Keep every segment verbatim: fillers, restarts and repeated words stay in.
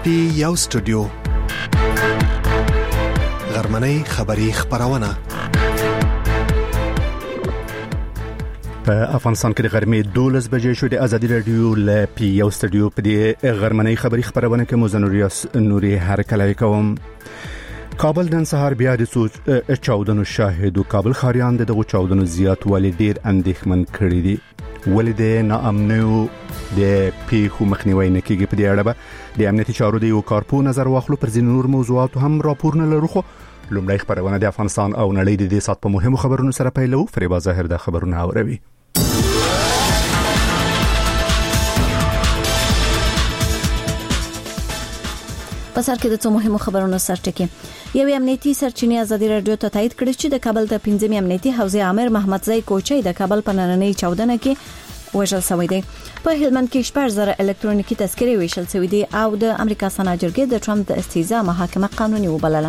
پی یو سټوډیو غرمنۍ خبری خبرونه په افغانستان کې د غرمې دولس بجې شو. د ازادي رادیو ل پی یو سټوډیو په دې غرمنۍ خبری خبرونه کې مزنوریاس نوري هرکلای کوم. کابل نن سهار بیا د چاودنو شاهد او کابل خاریان دغه چاودنو زیات ولې ډیر اندېښمن کړی دي. ولې د ناامنیو د پیښو مخنیوي نه کیږي؟ په دې اړه به د امنیتي چارو د یو کارپو نظر واخلو. پر ځینو نور موضوعات هم راپورونه لرو، خو لومړی خبرونه د افغانستان او نړۍ د دې سات په مهمو خبرونو سره پیلو. فریبا ظاهر د خبرونه اوروي. په سر کې د څو مهمو خبرونو سرټکی. یو امنیتي سرچینې ازادي رادیو ته تایید کړی چې د کابل د پنځمې امنیتي حوزې امر محمد زئی کوچي د کابل په نننۍ چاودنه کې وژل شوی دی. په هلمند کې شپږ زره الکترونیکي تذکرې ویشل شوې دي او د امریکا سنا جرګې د ټرمپ د استیزا محاکمه قانوني وبلله.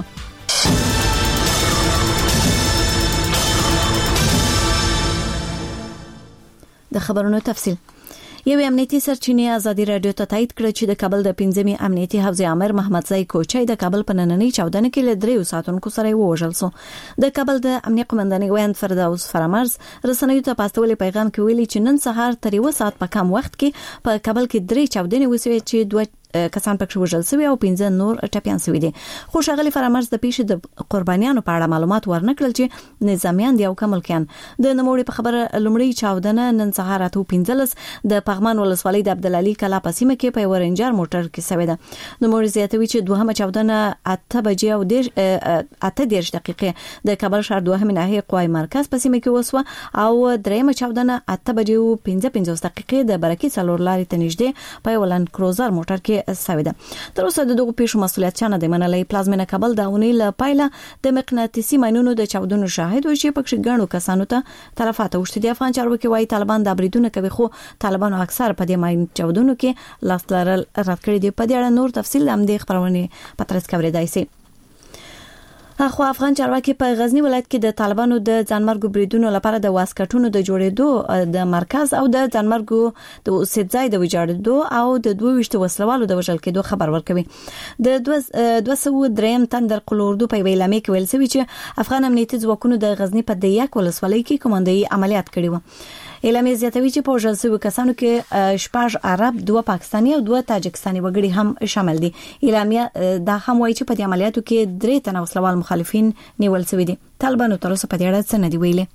د خبرونو تفصیل. یو امنیتي سرچینې ازادي رادیو ته تایید کړ چې د کابل د پنځمې امنیتي حوزې امر محمد زئی کوچي د کابل په نننۍ چاودنه کې له دریو ساتونکو سره وژل شو. د کابل د امنیت قومندانۍ ویاند فردوس فرامرز رسنیو ته پاستولې پیغام کې ویلي چې نن سهار تر یو ساعت په کم وخت کې په کابل کې درې چاودنې وشوې چې دوه کسان پکې وژل شوی او پنځه نور ټپيان شوی دي. خو ښاغلي فرامرز د پیښې د قربانیانو په اړه معلومات ورنکړل چې نظامیان دي او کملکیان. د نوموړي په خبره لومړی چاودنه نن سهار اته پنځلس د پغمان ولسوالۍ د عبدالعلي کلا په سیمه کې په ورنجر موټر کې شوی ده. نوموړي زیاتوي چې دوهمه چاودنه اته بجې او ډیر اته دیرش دقیقې د کابل ښار دوهمه ناحیه قوای مرکز په سیمه کې وسوه او دریمه چاودنه اته بجې او پنځه پنځوس دقیقې د برکې څلور لارې ته نږدې په ولند کروزر موټر کې سوي ده. تر اوسه د دغه پیښو مسؤلیت چا نه دی منلی. پلازمینه کابل د اونۍ له پایله د مقناطیسي ماینونو د چاودنو شاهد و چې پکې ګڼو کسانو ته تلفات اوښتي دي. افغان چارواکي وايي طالبان د بریدونو کوي، خو طالبانو اکثر په دې ماین چاودنو کې لاس لرل رد کړی دی. په دې اړه نور تفصیل هم د خبرونه پترس کوریدای شي. خو افغان چارواکي په غزنی ولایت کې د طالبانو د ځانمرګو بریدونو لپاره د واسکټونو د جوړېدو د مرکز او د ځانمرګو د اوسېدځای د ویجاړېدو او د دوه ویشت وسلوالو د وژل کېدو خبر ورکوي. د دوه سوه دریم تندر قلوردو په ویلامې کې ویل شوی چې افغان امنیتي ځواکونو د غزنی په دیاک ولسوالۍ کې کومندایي عملیات کړي وو. اعلامیه زیاتوي چې په وژل شویو کسانو کې شپږ عرب، دوه پاکستاني او دوه تاجکستاني وګړي هم شامل دي. اعلامیه دا هم وایي چې په دې عملیاتو کې درې تنه وسلوال مخالفین نیول شوي دي. طالبانو تر اوسه په دې اړه څه نه دی ویلي.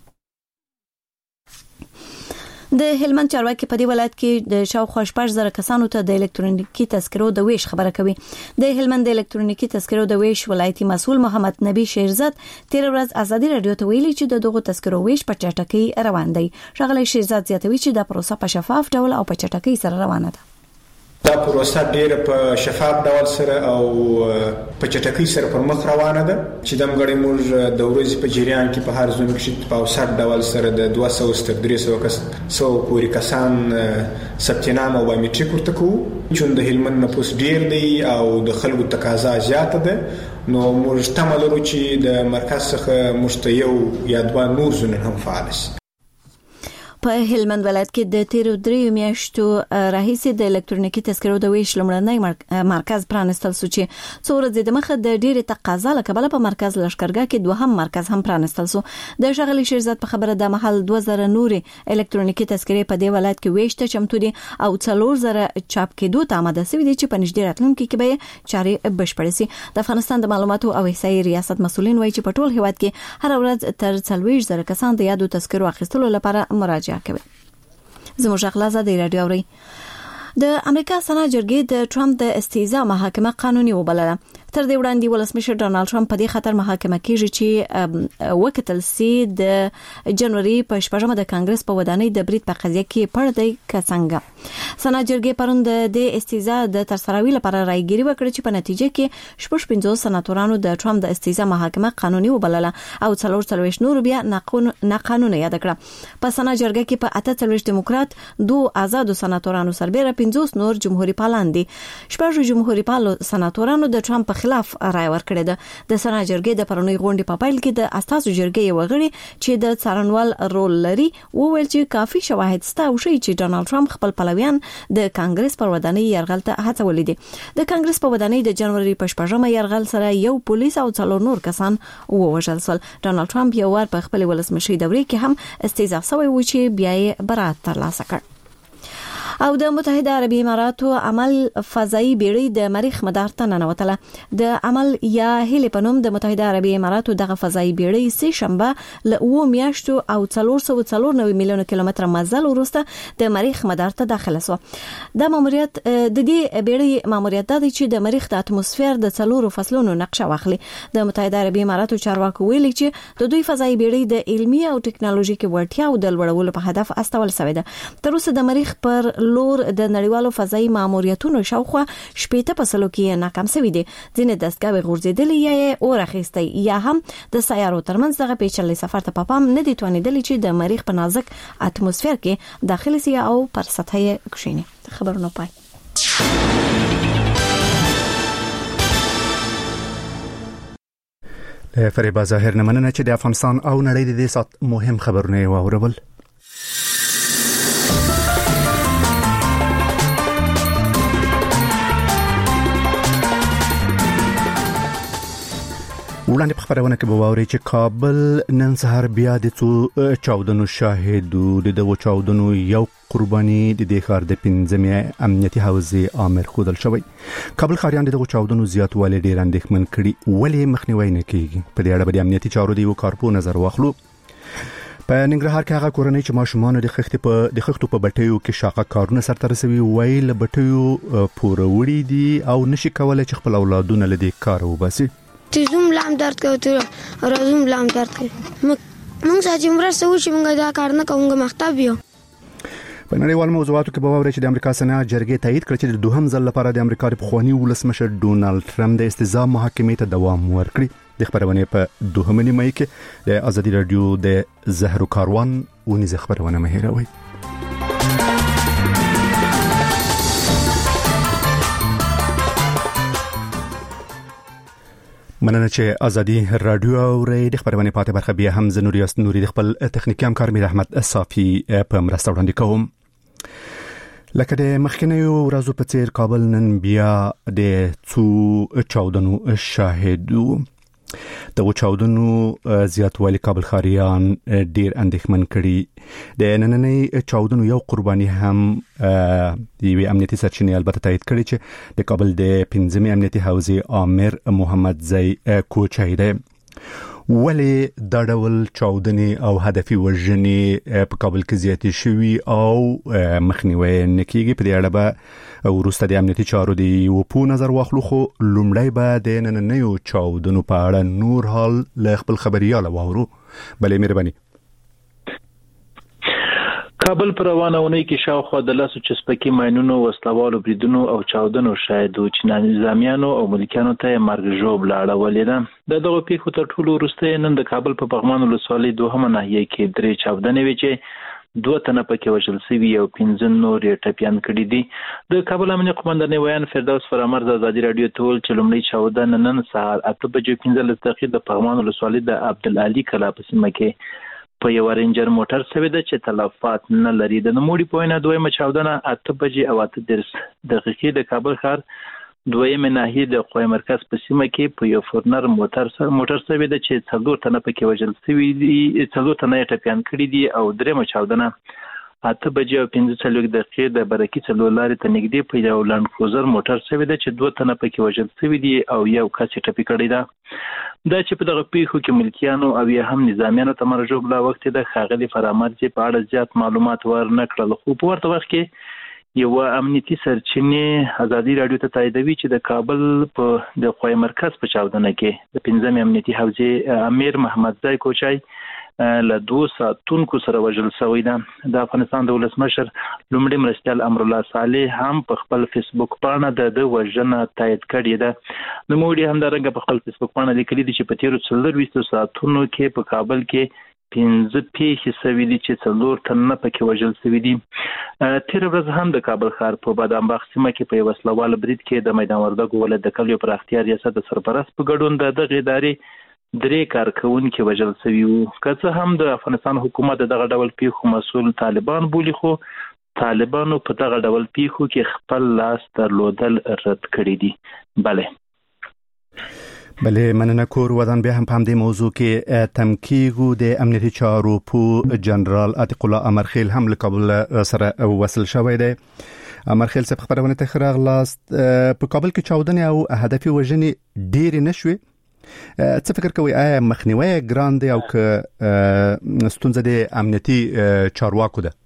د هلمند چارواکي په دې ولایت کې د شاوخوا شپږ زره کسانو ته د الکترونیکي تذکرو د ویش خبره کوي. د هلمند د الکترونیکي تذکرو د ویش ولایتي مسؤل محمد نبی شیرزاد تیر ورځ ازادي رادیو ته ویلي چې د دغه تذکرو ویش په چټکۍ روان دی. ښاغلی شیرزاد زیاتوي چې دا پروسه په شفاف ډول او په چټکۍ سره روانه ده. دا پروسه ډیره په شفاف ډول سره او په چټکۍ سره پر مخ روانه ده چې د مګړې موږ د ورځې په جریان کې په هر ځای کې په اوسط ډول سره د دوه سوه تر درې سوه کس سو پورې کسان ثبت نام او بایومټریک ورته کوو. چې د هلمند نفوس ډیر دی او د خلکو تقاضا زیاته ده، نو موږ تمه لرو چې د مرکز څخه موږ ته یو یا دوه نور ځایونه هم فعال شي. په هلمند ولایت کې د تیرو دریو میاشتو راهیسې د الکترونیکي تذکرو د ویش لومړنی مرکز پرانستل شو چې څو ورځې دمخه د ډېرې تقاضا له کبله په مرکز لښکرګاه کې دوهم مرکز هم پرانستل شو. د ښاغلي شیرزاد په خبره د محل دوه زره نورې الکترونیکي تذکرې په دې ولایت کې ویش ته چمتو دي او څلور زره چاپ کېدو ته آماده شوي دي چې په نږدې راتلونکي کې به چارې بشپړې شي. د افغانستان د معلوماتو او احصایې ریاست مسؤلین وایي چې په ټول هیواد کې هر ورځ تر څلوېښت زره کسان د یادو تذکرو اخیستلو لپاره مراجعه کوي. زموږ غلازه دی رادیو اوري. د امریکا سنا جرګې د ټرمپ د استیزا محاکمه قانوني وبلله. تر دې وړاندې ولسمشر ډونالد ټرمپ په دې خطر محاکمه کیږي چې وکتل سي د جنوري په شپږمه د کانګرس په ودانۍ د برید په قضیه کې پړدی کڅنګ. سنا جرګې پروند د استیزا د ترسروي لپاره رايګيري وکړه چې په نتیجه کې شپږ پنځوس سناتورانو د ټرمپ د استیزا محاکمه قانوني وبلله او څلور څلوېښت نور بیا ناقانونه یاد کړه. په سنا جرګه کې په اته څلوېښت دیموکرات، دوه آزادو سناتورانو سربېره پنځوس نور جمهوریت پالان دي. شپږ جمهوریت پالو سناتورانو د ټرمپ خلاف رائے ورکړې ده. د سنا جرګې د پرونی غونډې په پیل کې د اساسو جرګې وغړي چې د څارنوال رول لري وویل چې کافي شواهد شته او شي چې ډونالد ټرمپ خپل پلویان د کانګرس پر ودانۍ يرغل ته هڅولې دي. د کانګرس په ودانۍ د جنوري په شپږمه يرغل سره یو پولیس او څلور نور کسان ووژل شول. ډونالد ټرمپ یو وار په خپل ولسمشي دورې کې هم استیزا شوی و چې بیا یې برات ترلاسه کړ. او د متحده عربی اماراتو عمل فضایی بیړۍ د مریخ مدار ته ننوتله. د عمل یا هیلې په نوم د متحده عربی اماراتو دغه فضایی بیړۍ سه شنبه له و میاشتو او څلور سوه څلور نوي میلیونه کیلومتره مزل وروسته د مریخ مدار ته داخله شو. د ماموریت د دې بیړۍ ماموریت د چې د مریخ د اتموسفیر د څلورو فصلونو نقشه واخلي. د متحده عربی اماراتو چارواکو ویلي چې د دوی فضایی بیړۍ د علمي او ټکنالوژیکي وړتیاو د لوړولو په هدف استول شوې ده. تر اوسه د مریخ پر لور د نړیوالو فضایی ماموریتونو شاوخوا شپږ پسلو کې ناکام شوي دي. ځینې دستګاوې غورځېدلې یا یې اور اخیستی یا هم د سیارو ترمنځ دغه پیچلې سفر ته پام نه دي توانېدلې چې د مریخ په نازک اتموسفیر کې داخلي سي او پر سطح یې کښیني. خبرونه پای. فریبا ظاهر نه مننه چې د افغانستان او نړۍ د دې سات مهم خبرونه واورول. وړاندې په خبرونه کې به واوري چې کابل نن سهار بیا د څو چاودنو شاهدو د دغو چاودنو یو قرباني د دې ښار د پنځمې امنیتي حوزې آمر خودل شوی. کابل ښاریان دغو چاودنو زیاتوالی ډیر اندېښمن کړي. ولې مخنیوي نه کیږي؟ په دې اړه به د امنیتي چارو د یو کارپو نظر واخلو. په ننګرهار کې هغه کورنۍ چې ماشومان د خښتې په د خښتو په بټیو کې شاقه کارونه سرته رسوي وایي له بټیو پوره وړي دي او نشي کولای چې خپل اولادونه له دې کار وباسي. تیزوم لام درد کوي تر رازوم لام درد کوي. موږ چې مرسته وشي موږ دا کار نه کوو مختاب یو. په نړیوال موضوعاتو کې به واوري چې د امریکا سنا جرګې تایید کړ چې د دوهم ځل لپاره د امریکا د پخوانی ولسمشر ډونالد ټرمپ د استزا محاکمې ته دوام ورکړي. د خبرونه په دوهمه نیمه کې د ازادي رادیو د زهرو کاروان ونیزه خبرونه مهیروي. مننه چې ازادي رادیو اوري. د خبرونه پاتې برخه بیا هم زنوري است نوري د خپل تخنیکی همکار میر احمد صافي په مرسته وړاندې کوم. لکه د مخکنیو ورځو په څیر کابل نن بیا د څو چاودنو شاهد وو. د چاودنو زیاتوالی کابل ښاریان ډیر اندېښمن کړي. د نننۍ چاودنو یو قرباني هم د یوې امنیتي سرچینې البته تایید کړي چې د کابل د پنځمې امنیتي حوزې آمر محمد زئی کوچای دی. ولې دا ډول چاودنې او هدفي وژنې په کابل کې زیاتې شوي او مخنیوي نه کیږي؟ په دې اړه به وروسته د امنیتي چارو د یو په نظر واخلو، خو لومړی به د نننیو چاودنو په اړه نور حال له خپل خبريال واورو. بلې مهرباني. کابل پر روانونه کې شاوخوا د لاسو چسپکي ماينونو وسلوالو بریدونو او چاودنو شاهدو چې نظامیانو او ملکیانو ته مرګ ژوب لاړولې ده. د دغه پیښو تر ټولو وروسته نن د کابل په پغمان ولسوالۍ دوهمه ناحیه کې درې چاودنې وې چې دوه تنه پکې وژل شوي او پنځه نور یې ټپیان کړي دي. د کابل امنیه قومندانۍ ویان فردوس فرامرز ازادي رادیو ته ویل چې لومړی چاودنه نن سهار اته بجې پنځلس دقیقې د پغمان ولسوالۍ د عبدالعلي کلا په سیمه کې په یو رینجر موټر سوي ده چې تلفات نه لري. د نوموړي په وینا دویمه چاودنه اته بجې او اته دېرش دقیقې د کابل ښار دویمه ناحیه د قوای مرکز په سیمه کې په یو فورنر موټر سره موټر سوي ده چې څلور تنه پکې وژل شوي دي، څلور تنه یې ټپیان کړي دي. او دریمه چاودنه اته بجې او پنځه څلوېښت دقیقې د برکي څلور لارې ته نږدې په یو لانډ کروزر موټر سوي ده چې دوه تنه پکې وژل شوي دي او یو کس یې ټپي کړی ده. دا چې په دغه پیښو کې ملکیانو او یا هم نظامیانو ته مرجوب لا وخت د ښاغلي فرامرز په اړه زیات معلومات ورنه کړل، خو په ورته وخت کې یو امنیتي سرچینې ازادي رادیو ته تاییدوي چې د کابل په د قوای مرکز په چاودنه کې د پنځمې امنیتي حوزې امیر محمد زئی کوچای له دوه ساتونکو سره وژل شوی ده. د افغانستان د ولسمشر لومړي مرستیال امر الله صالح هم په خپل فیسبوک باندې د د وژنه تایید کړی ده. نو موږ هم دا رنګ په خپل فیسبوک باندې لیکلي دي چې په تیرو څلور ویشت ساعتونو کې په کابل کې پنځه پیښې شوې دي چې څلور تنه پکې وژل شوي دي. تېره ورځ هم د کابل ښار په بادامباغ سیمه کې په یو وسلوال برید کې د میدان وردګو ولایت د کلیو پراختیا ریاست د سرپرست په ګډون د دغې ادارې درې کارکوونکي وژل شوي وو. که څه هم د افغانستان حکومت دغه ډول پیښو مسؤل طالبان بولي، خو طالبانو په دغه ډول پیښو کې خپل لاس درلودل رد کړي دي. بله بله مننه کور ودان بیا هم په همدې موضوع کې تمکیګو د امنیتي چارو په جنرال عتیق الله امرخیل هم له کابل سره وصل شوی دی. امرخیل صاحب خبرونه ته خراغلاست. په کابل کې چاودنې او هدفي وژنې ډېرې نشوي. څه فکر کوي آیا مخنیوي ګران دی او که ستونزه د امنیتي چارواکو ده؟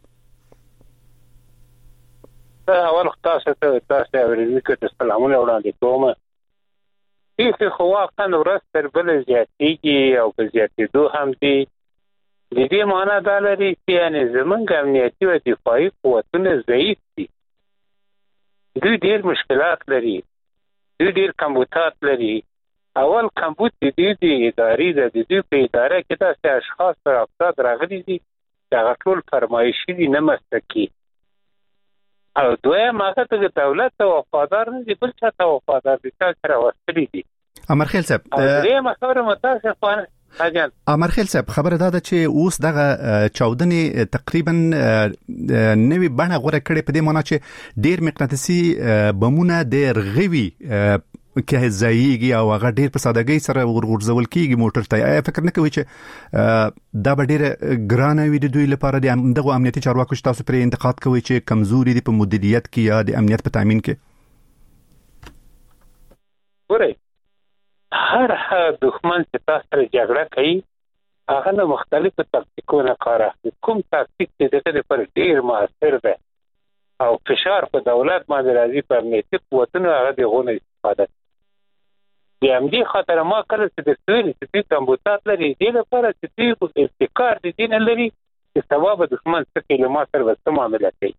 اول تاسو ته تاسو اورېدونکو ته سلامونه وړاندې کوم. پیښې خو واقعا ورځ تر بلې زیاتېږي او په زیاتېدو هم دي. د دې معنا دا لري چې یعنې زموږ امنیتي او دفاعي قوتونه ضعیف دي. دوی ډېر مشکلات لري، دوی ډېر کمبودات لري. اول کمبود د دوی د ادارې ده. د دوی په اداره کې داسې اشخاص او افراد راغلي دي چې هغه ټول فرمایشي دي، نه مسلکي. او دویم هغه د دولت ته وفادار نه دي، بل چا ته وفادار دي، چا سره وصلي دي. امرخیل صاحب درېیمه خبره متاسفانه اجان امرخیل صاحب خبره دا ده چې اوس دغه چاودنې تقریبا نوې بڼه غوره کړې، په دې معنا چې ډېر مقناطیسي بمونه د رغوي کې ځایږي او هغه ډېر په سادهګۍ سره ورغورځول کېږي موټر ته. آیا فکر نه کوي چې دا به ډېره ګرانه وي د دوی لپاره، د دغو امنیتي چارواکو چې تاسو پرې انتقاد کوئ چې کمزوري دي په مدیریت کې یا د امنیت په تامین کې؟ ګورئ، هر دښمن چې تاسو سره جګړه کوي هغه له مختلفو تاکتیکونو کار اخلي. کوم تاکتیک چې دغه لپاره ډېر مؤثر دی او فشار په دولت باندې راځي، په امنیتي قوتونو هغه د هغو نه استفاده. د همدې خاطر ما کله چې د سویل چې دوی کمبودات لري، دې لپاره چې دوی ابتکار د دې نه لري چې سبا به دښمن څه کوي، له ما سره به څه معامله کوي.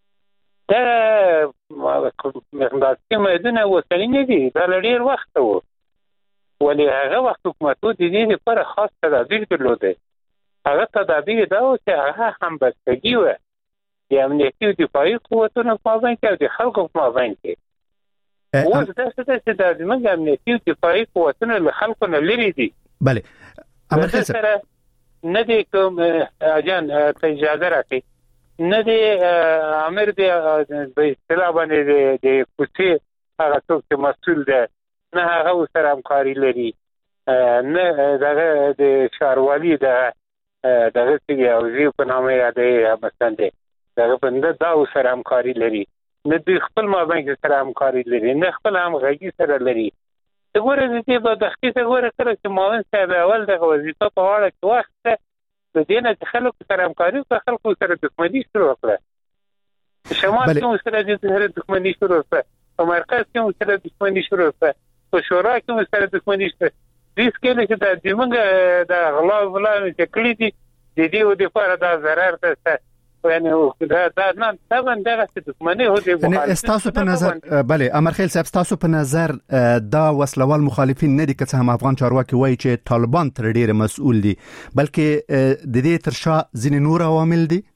دا مقناطیسي میدونه اوسني نه دي، دا له ډېر وخته و. ولې هغه وخت حکومتونو د دې لپاره خاص تدابیر درلودی. هغه تدابیر دا و چې هغه همبستګي وه د امنیتي او دفاعي قوتونو په مابین کې او د خلکو په مابین کې. اوس داسې ده چې د زموږ امنیتي او دفاعي قوتونه له خلکو نه لرې دي. بله امرخیل صاحب نه دی کوم اجان ته اجازه راکړي، نه دی امر دی په اصطلاح باندې د کوڅې هغه څوک چې مسؤل دی، نه هغه سره همکاري لري، نه دغه د ښاروالي د دغه چې حوزې په نامه یادوي مثلا دی دغه په دا سره همکاري لري، نه دوی خپل مابین کې سره همکاري لري، نه خپل همغږي سره لري. ته ګوره د دې بدبختي ته ګوره کله چې معاون صاحب اول دغه وظیفه په غاړه کې واخیسته، د دې نه چې خلکو سره همکاري وکړه، خلکو سره دښمني شروع کړه. شمال کې هم سره د سره دښمني شروع کړه، په مرکز کې هم سره دښمني شروع کړه، په شورا کې هم سره دښمني شروع کړه. دې سکیل چې د زمونږ د غلا ولا چې کړي دي د دې و لپاره دا ضرر ده. یعنی دا دا نه څنګه دغه څه دښمني هو دي. نه استاسو په نظر بله امرخیل صاحب استاسو په نظر دا وسلوال مخالفین نه دي که څه هم افغان چارواکي وایي چې طالبان تر ډیره مسؤل دي، بلکې د دې تر شا ځینې نور عوامل دي؟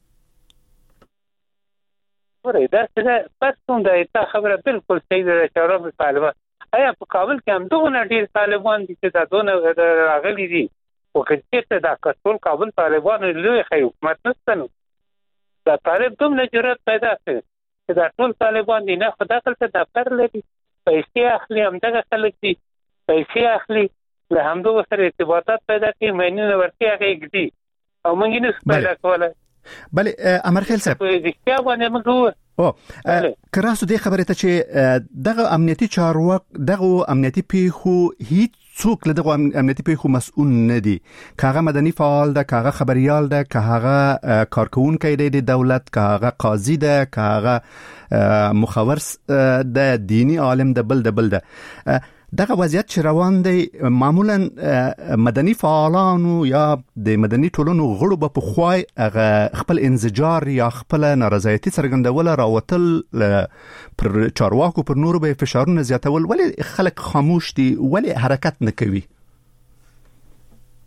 ورې دا څه پښتون دا ته خبره بالکل صحیح ده چې عرب طالبان آیا په کابل کې هم دغه ډیر طالبان دي چې دا دونه راغلي دي، او که چېرته دا ټول کابل طالبان لوی حکومت نشته نو دا طالب دومره جرأت پیدا کړي چې دا ټول طالبان دي، نه خو دلته دفتر لري، پیسې اخلي، همدغه خلک دي پیسې اخلي، له همدغو سره ارتباطات پیدا کوي، ماینونه ورکوي، هغه یې ږدي او موږ یې نشو پیدا کولی. بله امرخیل صاحب رښتیا باندې موږ ووایو او کراسو دې خبره ته چې دغه امنیتي چارواک دغه امنیتي پیښو هیڅ څوک له دغه امنیتي پیښو مسؤل نه دي، که هغه مدني فعال ده، که هغه خبريال ده، که هغه کارکوونکی دی د دولت، که هغه قاضي ده، که هغه مخور ده، دینی عالم ده، بل ده بل ده. دغه وضعیت چې روان دی معمولا مدني فعالانو یا د مدني ټولنو غړو به په خوای خپل انزجار یا خپل نارضایتي څرګندول راوتل پر چارواکو پر نورو به فشارونه زیاتول، ولی خلک خاموش دي، ولی حرکت نه کوي؟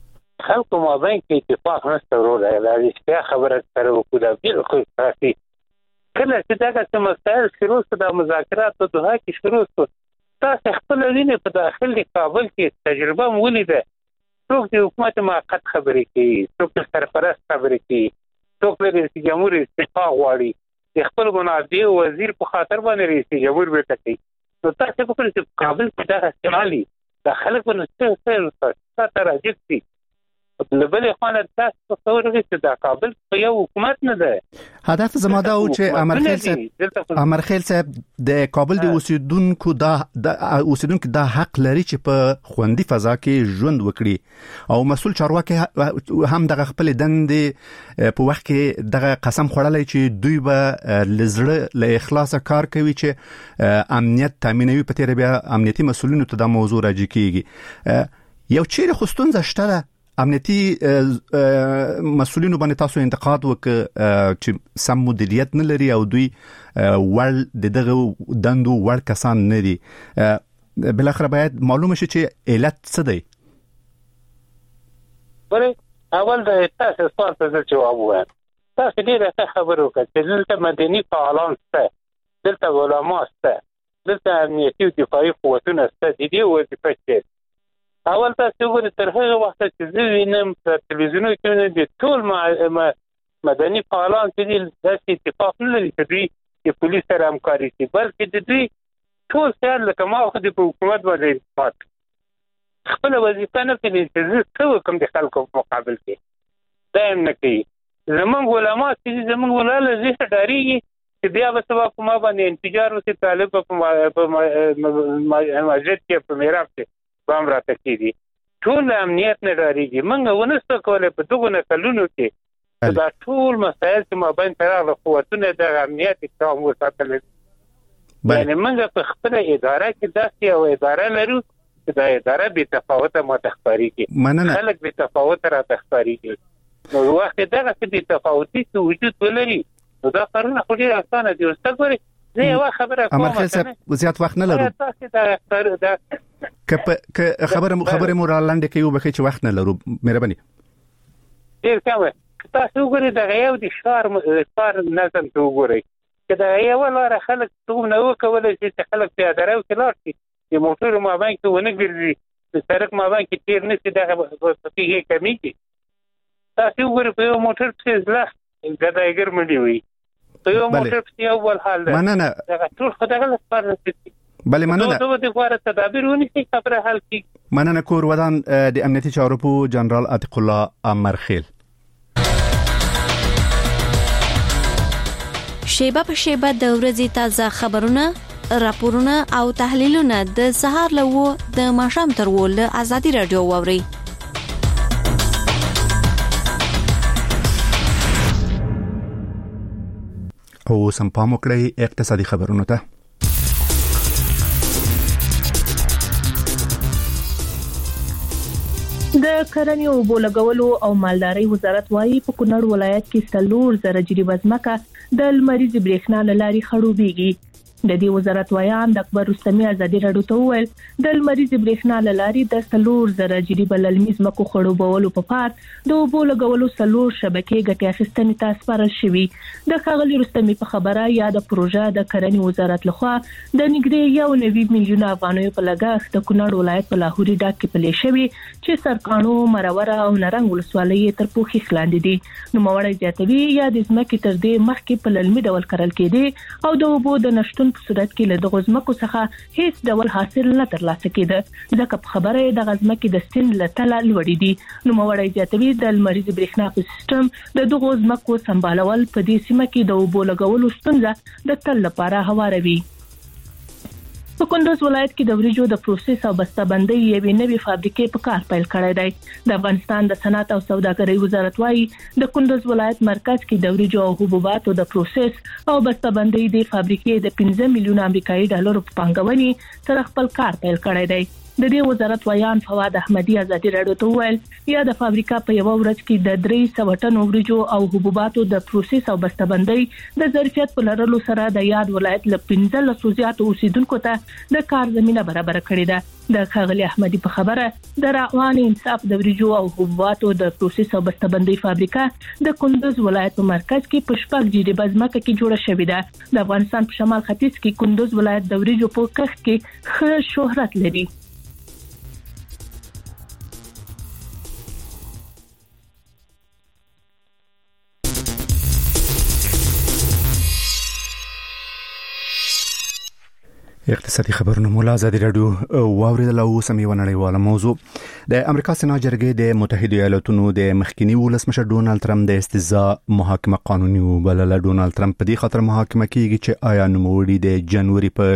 خلکو مابین کې اتفاق نشته وروره دا رښتیا خبره سره وکړو دا بالکل صحیح کله چې دغه مسایل شروع شو د مذاکراتو دوه کې شروع شو تاسو خپل وینې په داخل کابل کې تجربه ولیده څوک د حکومت موقت خبرې کوي څوک د سرپرست خبرې کوي څوک د رئیس جمهور استعفا غواړي د خپل منابع وزیر په خاطر باندې رئیس جمهور بیرته کوي نو تاسو په کله چې کابل کې دا استعمالي د خلک په نسته سره تاسو راځي لبلې خوانه تاسو تصور کوي چې دا کابل په یو حکومت نه ده هدف زما دا و چې امرخیل صاحب امرخیل صاحب د کابل د اوسیدونکو دا د اوسیدونکو دا حق لري چې په خوندي فضا کې ژوند وکړي او مسول چارواکي هم دغه خپل دندې په وخت کې دغه قسم خوړلای چې دوی به لزړه له اخلاص کار کوي چې امنیت تامینوي په تیر بیا امنیتي مسولینو ته د موضوع راځي کیږي یو چیرې خستون زشتره امنیتي مسؤلینو باندې تاسو انتقاد وکړ چې سم مدیریت نه لري او دوی ول دغه دندو ور کسان نه دي بل اخر باید معلومه شي چې علت څه دی بلې اول د تاسو سوال ته جواب وایم تاسو ډیره خبرو وکړه چې دلته مدني فعالان شته دلته علما شته دلته امنیتي او دفاعي قوتونه شته د دې وظیفه شته اول تاسو وګورئ تر هغه وخت چې زه وینم په تلویزیونونو کې د ټول مدني فعالان چې داسې اتفاق نه لري چې دوی د پولیس سره همکاري کوي بلکې د دوی ټول شیان لکه ما خو د حکومت باندې اعتماد خپله وظیفه نه کوي چې زه څه وکړم د خلکو په مقابل کې دا هم نه کوي زمونږ علما چې زمونږ ولاله زه ډارېږي چې بیا به سبا په ما باندې انفجار وشي طالب په مسجد کې په محراب کې بام راته کېږي ټول امنیت نه ډارېږي موږ ونسو کولی په دغو نکلونو کې دا ټول مسایل چې مابین ته راغله قوتونه د امنیت احترام وساتلی یعنې موږ په خپله اداره کې داسې یو اداره لرو چې دا اداره بې تفاوته ماته ښکارېږي خلک بې تفاوته راته ښکارېږي نو وخت دغسې بې تفاوتي چې وجود ولري نو دا کارونه خو ډېر اسانه دي اوس ته ګورې زه یوه خبره کوم امرخیل صاحب زیات وخت نه لرو که خبره خبره مو را لاندې کوي وبخښئ چې وخت نه لرو مهرباني ډېر کم تاسو وګورئ دغه یو د ښار ښار نظم ته وګورئ چې دغه یوه لاره خلک څومره وکولی شي چې خلک پیاده رو کې لاړ شي د موټرو مابین کې ونه ګرځي د سړک مابین کې تېر نه شي دغه پکې کمیږي تاسو وګورئ په یو موټر پسې زلخ ګدایګر منډې وي په یو موټر پسې یو بل حال ده مننه دغه ټول خو دغه لپاره بله مننه دوه د غوړه تدابیر ونیسي خبره حل کی مننه کور ودان د امنیتي چارو پو جنرال عتیق الله امرخیل شیبه په شیبه د ورځې تازه خبرونه راپورونه او تحلیلونه د سهار لوو د ماښام تر ول ازادي رادیو ووري او سم پام وکړئ اقتصادي خبرونه ته د کرنې او اوبو لګولو او مالدارۍ وزارت وايي په کونړ ولایت کې څلور زره جریبه ځمکه د لمریز برېښنا لاري خړوبېږي د دې وزارت ویان د اکبر رستمي ازادي رادیو ته وویل د لمریز برېښنا لاري د څلور زره جریبه للمیز مکو خړوبولو په پات د اوبو لګولو څلور شبکې ګټې اخیستنې ته سپارل شوې د ښاغلي رستمي په خبره یا د پروژه د کرنې وزارت لخوا د نږدې یو نوي میلیون افغانیو په لګښت د کونړ ولایت په لاهوري ډاک کې پلي شوی چې سرکانو مرور او نرنګ ولسوالۍ تر پوښښ لاندې دي نو موړی زیاتوي یا د ځمکې تر دې مخکې په للمي ډول کرل کېدي او د اوبو د نشټون په صورت کې له دغه ځمکو څخه هیڅ ډول حاصل نه ترلاسه کېده ځکه په خبره د ځمکې د سن له تله لوړې دي نو موړی زیاتوي د لمریز برېښنا په سیستم د دغه ځمکو سمبالول په دې سیمه کې د اوبو لګولو ستونزه د تل لپاره هواروي په کندوز ولایت کې د وریجو د پروسس او بسته‌بندۍ یوې نوې فابریکې په کار پیل کړی دی د افغانستان د صنعت او سوداګرۍ وزارت وايي د کندوز ولایت مرکز کې د وریجو او حبوباتو د پروسس او بسته‌بندۍ د فابریکې د پنځه میلیون امریکایي ډالرو په پانګونې سره خپل کار پیل کړی دی د دې وزارت ویان فواد احمدي ازادي رادیو ته ویل یا د فابریکا په یو ورځ کې د درې سوه ټن وریجو او حبوباتو د پروسس او بسته‌بندۍ د ظرفیت په لرلو سره د یاد ولایت ل پنځلس زیات اوسیدونکو ته د کار زمينه برابر کړې ده. د ښاغلي احمدي په خبره د روان انصاف د وریجو او حبوباتو د پروسس او بسته‌بندۍ فابریکا د کندوز ولایت په مرکز کې په شپږ جریبه ځمکه کې جوړه شوې ده. د افغانستان په شمال ختیځ کې کندوز ولایت د وریجو په کښت کې ښه شهرت لري. اقتصادي خبرونه مولا ازادي رادیو واوریدل او سمې ونړیواله موضوع د امریکا سنا جرګې د متحده ایالاتونو د مخکنی ولسمشر ډونالد ټرمپ د استهزاء محاکمه قانوني وبلله. ډونالد ټرمپ په دې خاطر محاکمه کیږي چې آیا نوموړي د جنوري په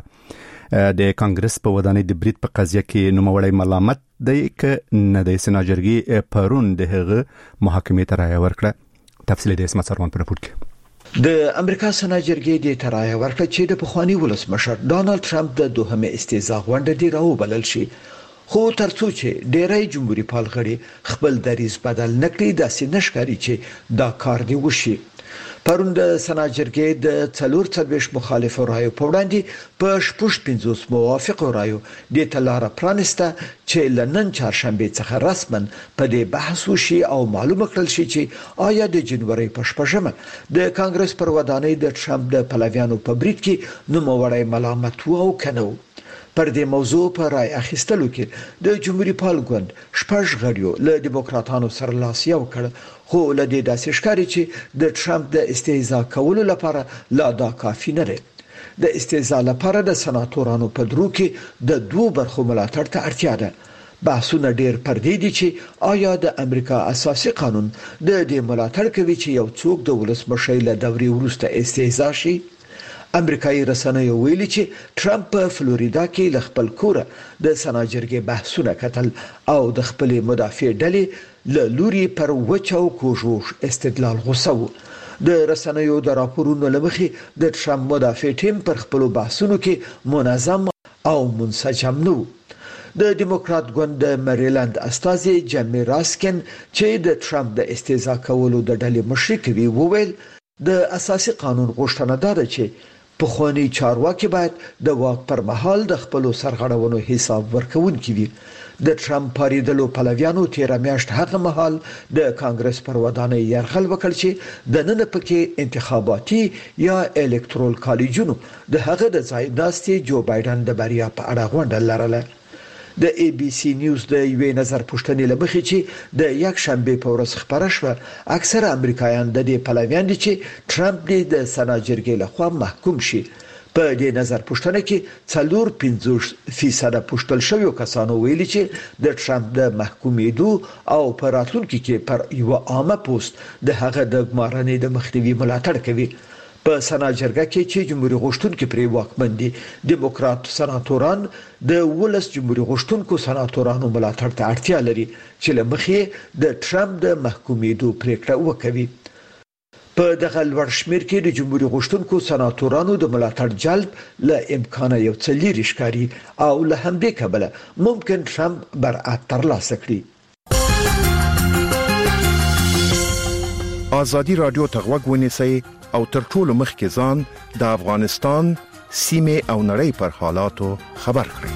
شپږمه د کانګرس په ودانۍ د بریټ په قضیه کې نوموړی ملامت دی ک نه د سنا جرګې پرون د هغه محاکمې ته رایه ورکړه. تفصیل د اسمت سروان په رپورت کې. د امریکا سنا جرګې د ترایه ورکړه چې د پخوانی ولسمشر ډونالد ټرمپ د دوهمه استهزاء غونډه دی راوبلل شي، خو ترڅو چې ډېری جمهوریت پال غړي خپل دریځ بدل نکړي داسې نشکاري چې دا کار دی وشي. پرون د سنا جرګې د څلور څلوېښت مخالفو رایو په وړاندې په شپږ پنځوس موافقو رایو د تلاره پرانسته چې لنن چهارشنبه څخه رسما په دې بحث وشي او معلومه کړل شي چې آیا د جنوري په شپږمه د کانګرس پر ودانۍ د ټرمپ د پلویانو په بریټ کې نوموړی ملامت و او کنه. پر دې موضوع پر رای اخیستلو کې د جمهوریت پال ګوند شپږ غړیو له دیموکراتانو سره لاس یو کړ، خو له دې داسې ښکاري چې د ټرمپ د استهزاء کولو لپاره لا دا کافي نه دی. د استهزاء لپاره د سناتورانو په درو کې د دوه برخو ملاتړ ته اړتیا ده. بحثونه ډېر پر دې دي چې آیا د امریکا اساسي قانون د دې ملاتړ کوي چې یو څوک د ولسمشر له دورې وروسته استهزاء شي. امریکایي رسنیو ویلي چې ټرمپ په فلوریدا کې ل خپل کوره د سنا جرګې بحثونه کتل او د خپل مدافع ډلې له لوري پر وچو کوژوش استدلال غوسه. د رسنیو د راپورونو لمخې د ټرمپ مدافع ټیم پر خپل بحثونو کې منظم او منسجم نه. د دیموکرات ګوند د مریلند استازي جیمی راسکن چې د ټرمپ د استهزاء کولو د ډلې مشري کوي وویل د اساسي قانون غوښتنه ده چې پخوانی چارواکي باید د واک پر مهال د خپل سرغړونو حساب ورکوونکي وي. د ټرمپ پاریدلو پلویانو تیر میاشت هغه مهال د کانګرس پر ودانۍ یرغل وکړ چې د نن پکې انتخاباتي یا الکترال کالجونو د هغه د ځای ناستي جو بایدن د بریا په اړه غونډه لرله. د ای بی سی نیوز د یوې نظر پوښتنې لمخې چې د یک شنبه په ورځ خبره شوه اکثر امریکایان د دې پلویان دي چې ټرمپ دې د سنا جرګې لخوا محکوم شي. په دې نظر پوښتنه کې څلور پنځوس فیصد پوښتل شویو کسانو ویلي چې د ټرمپ د محکومېدو او پر راتلونکي کې پر یو عامه پوسټ د هغه د ګمارنې د مخنیوي ملاتړ کوي. په سنا جرګه کې چې جمهوریت غوښتونکو پرې واکمن دي، دیموکرات سناتوران د ولس جمهوریت غوښتونکو سناتورانو ملاتړ ته اړتیا لري چې لمخې د ټرمپ د محکومېدو پریکړه وکړي. په دغه لوړ شمیر کې د جمهوریت غوښتونکو سناتورانو د ملاتړ جلب له امکانه یو څه لري ښکاري او له همدې کبله ممکن ټرمپ برعت ترلاسه کړي. آزادی رادیو ته غوږ ونیسئ او تر ټولو مخکې ځان د افغانستان سیمه او نړۍ پر حالاتو خبر کړئ.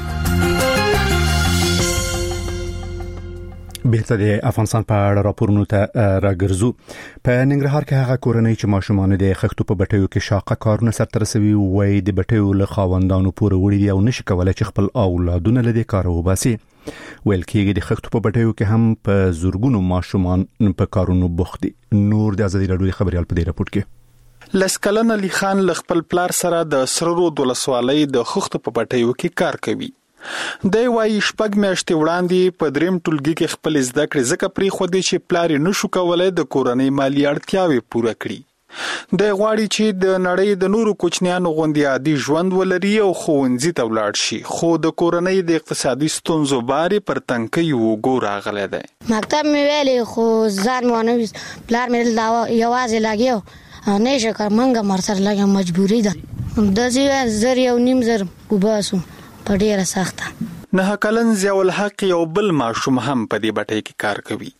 بیرته د افغانستان په اړه راپورونو ته راګرځو. په ننګرهار کې هغه کورنۍ چې ماشومان د خښتو په بټیو کې شاقه کارونه سرته رسوي وایي د بټیو له خاوندانو پورې وړي دي او نشي کولای چې خپل اولادونه له دې کاره وباسي. ویل کېږي د خښتو په بټیو کې هم په زورګونو ماشومان په کارونو بوخت دي. نور د ازادي رادیو خبريال په دې راپور کې لسکلن علي خان ل خپل پلار سره د سررو دولسوالۍ د خښتو په بټیو کې کار کوي. د وای شپږ میاشتې وړاندې په دریم ټولګي کې خپل زده کړې زکه پری خو دي چې پلار نشو کولای د کورنۍ مالی اړتیاوې پوره کړي. د غواړي چې د نړۍ د نورو کوچنیانو غوندي عادي ژوند ولري او ښوونځي ته ولاړ شي، خو د کورنۍ د اقتصادي ستونزو باري پر تنکي وګور راغله ده. مکتب مې ویلې خو ځان مونږ پلار مې دا یوازې لاګیو نه شکر منګه مرسر لګه مجبوری ده. د زی زر یو نیم زر وباسو په ډیره سخته. نه کلن ضیاء الحق یو بل ماشوم هم په دې بټۍ کې کار کوي.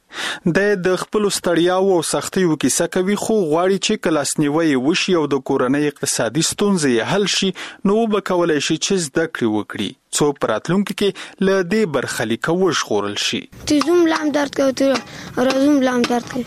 د خپل ستړیاو او سختیو کیسه کوي، خو غواړي چې کلاسنیوي وشي او د کورنۍ اقتصادي ستونزې حل شي، نو به کولای شي چې زده کړې وکړي څو پراتلونکو کې له دې برخلیک وژغورل شي. تیزوم لام درد کوي او رازوم لام درد کوي.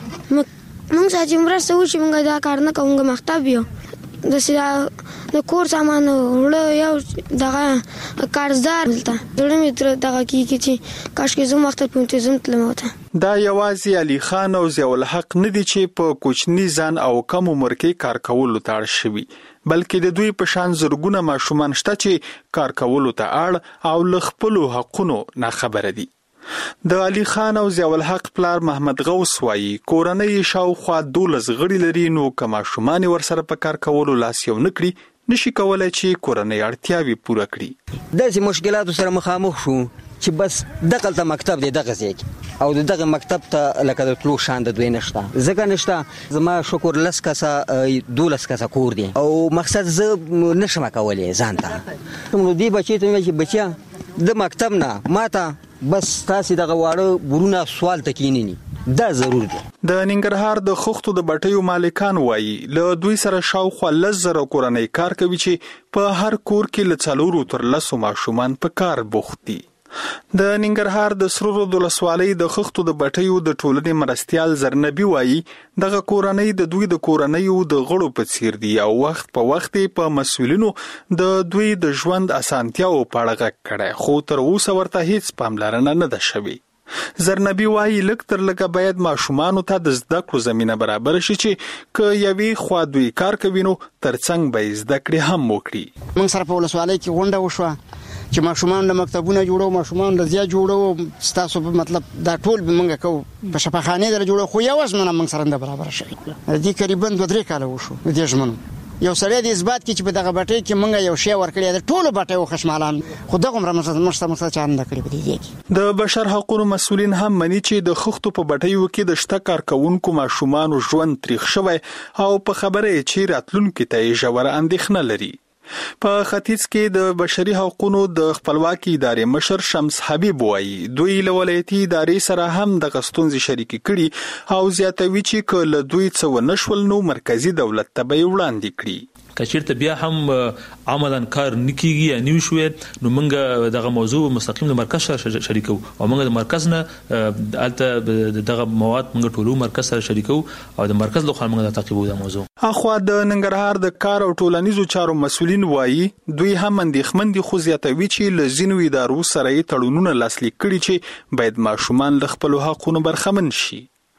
موږ چې مرسته وشي موږ دا کار نه کوو، مکتب یو د سیا د کور سامان وړو یو دغه قرضدار ولته دړم تر دغه کیږي چې کاش کې زما وخت په تنظیم تلموته. دا یوازې علي خان او ضیاء الحق نه دي چې په کوچني ځان او کم عمر کې کار کولو ته اړ شوي، بلکې د دوی په شان زرګونه ماشومان شته چې کار کولو ته اړ او له خپلو حقونو نه خبره دي. د علي خان او ضیاء الحق پلار محمد غوث وایي کورنۍ شاوخوا دولس غړي لري، نو که ماشومان ورسره په کار کولو لاس یو نه کړي نشي کولای چې کورنۍ اړتیاوې پوره کړي. داسې مشکلاتو سره مخامخ شو چې بس دغه ته مکتب دی دغه ځای او دغه مکتب ته لکه د تلو شان د دوی نشته، ځکه نشته زما شکر لس کسه دولس کسه کور دی او مقصد زه نشم کولی ځان ته. نو دې بچی ته مې چې بچیا د مکتب نه ماته بس تاسو دغه واړه ورونه سوال تکینی دا ضرور دی. د ننګرهار د خښتو د بټیو مالکان وایي له دوی سره شاوخوا لس زره کورنۍ کار کوي چې په هر کور کې له څلورو تر لسو ماشومان په کار بوخت دي. د ننګرهار د سرور د ولسوالۍ د خښتو د بټیو د ټولنې مرستیال زرنبي وایي دغه کورنۍ د دوی د کورنیو د غړو په څیر دي او وخت په وخت په مسؤلینو د دوی د ژوند اسانتیاو په اړه غږ کړي، خو تر اوسه ورته هیڅ پاملرنه نه ده شوې. زرنبي وایي لږ تر لږه باید ماشومانو ته د زده کړو زمینه برابر شي چې که یوې خوا دوی کار کوي نو ترڅنګ به زده کړې هم وکړي. موږ سره په ولسوالۍ کې غونډه وشوه چې ماشومان د مکتبونه جوړو، ماشومان د ځای جوړو، ستاسو په مطلب دا ټول به موږ کوو په شفاخانه در جوړو، خو یو ځمنه موږ سره نه برابر شي. دې قریبا دوه درې کاله وشو د دې ژمنو یو سړی د اثبات کې چې په دغه بټۍ کې موږ یو شی ورکړی د ټولو بټیو خشمالان خو دغه عمر مشته مشته چان نه کړی په دې کې. د بشر حقوقو مسؤلین هم مني چې د خښتو په بټیو کې د شته کارکونکو ماشومان ژوند تاریخ شوی او په خبره چې راتلونکي ته ژور اندېښنه لري. په ختیځ کې د بشري حقوقو د خپلواکي ادارې مشر شمس حبیب وایي دوی له ولایتي ادارې سره هم د غستونځي شریک کړي او زیاتوي چې کله دوی څو نشول نو مرکزی دولت ته به وړاندې کړي. کچیرته بیا هم عملاً کار نکیږي یا نیو شوې نو موږ دغه موضوع مستقیم د مرکز سره شریکو او موږ د مرکز نه الته دغه مواد موږ ټولو مرکز سره شریکو او د مرکز لخوا موږ د تعقیبو د موضوع. اخوا د ننګرهار د کار او ټولنیزو چارو مسؤلین وایي دوی هم اندېښمن دي، خو زیاتوي چې له ځینو ادارو سره یې تړونونه لاسلیک کړي چې باید ماشومان له خپلو حقونو برخمن شي.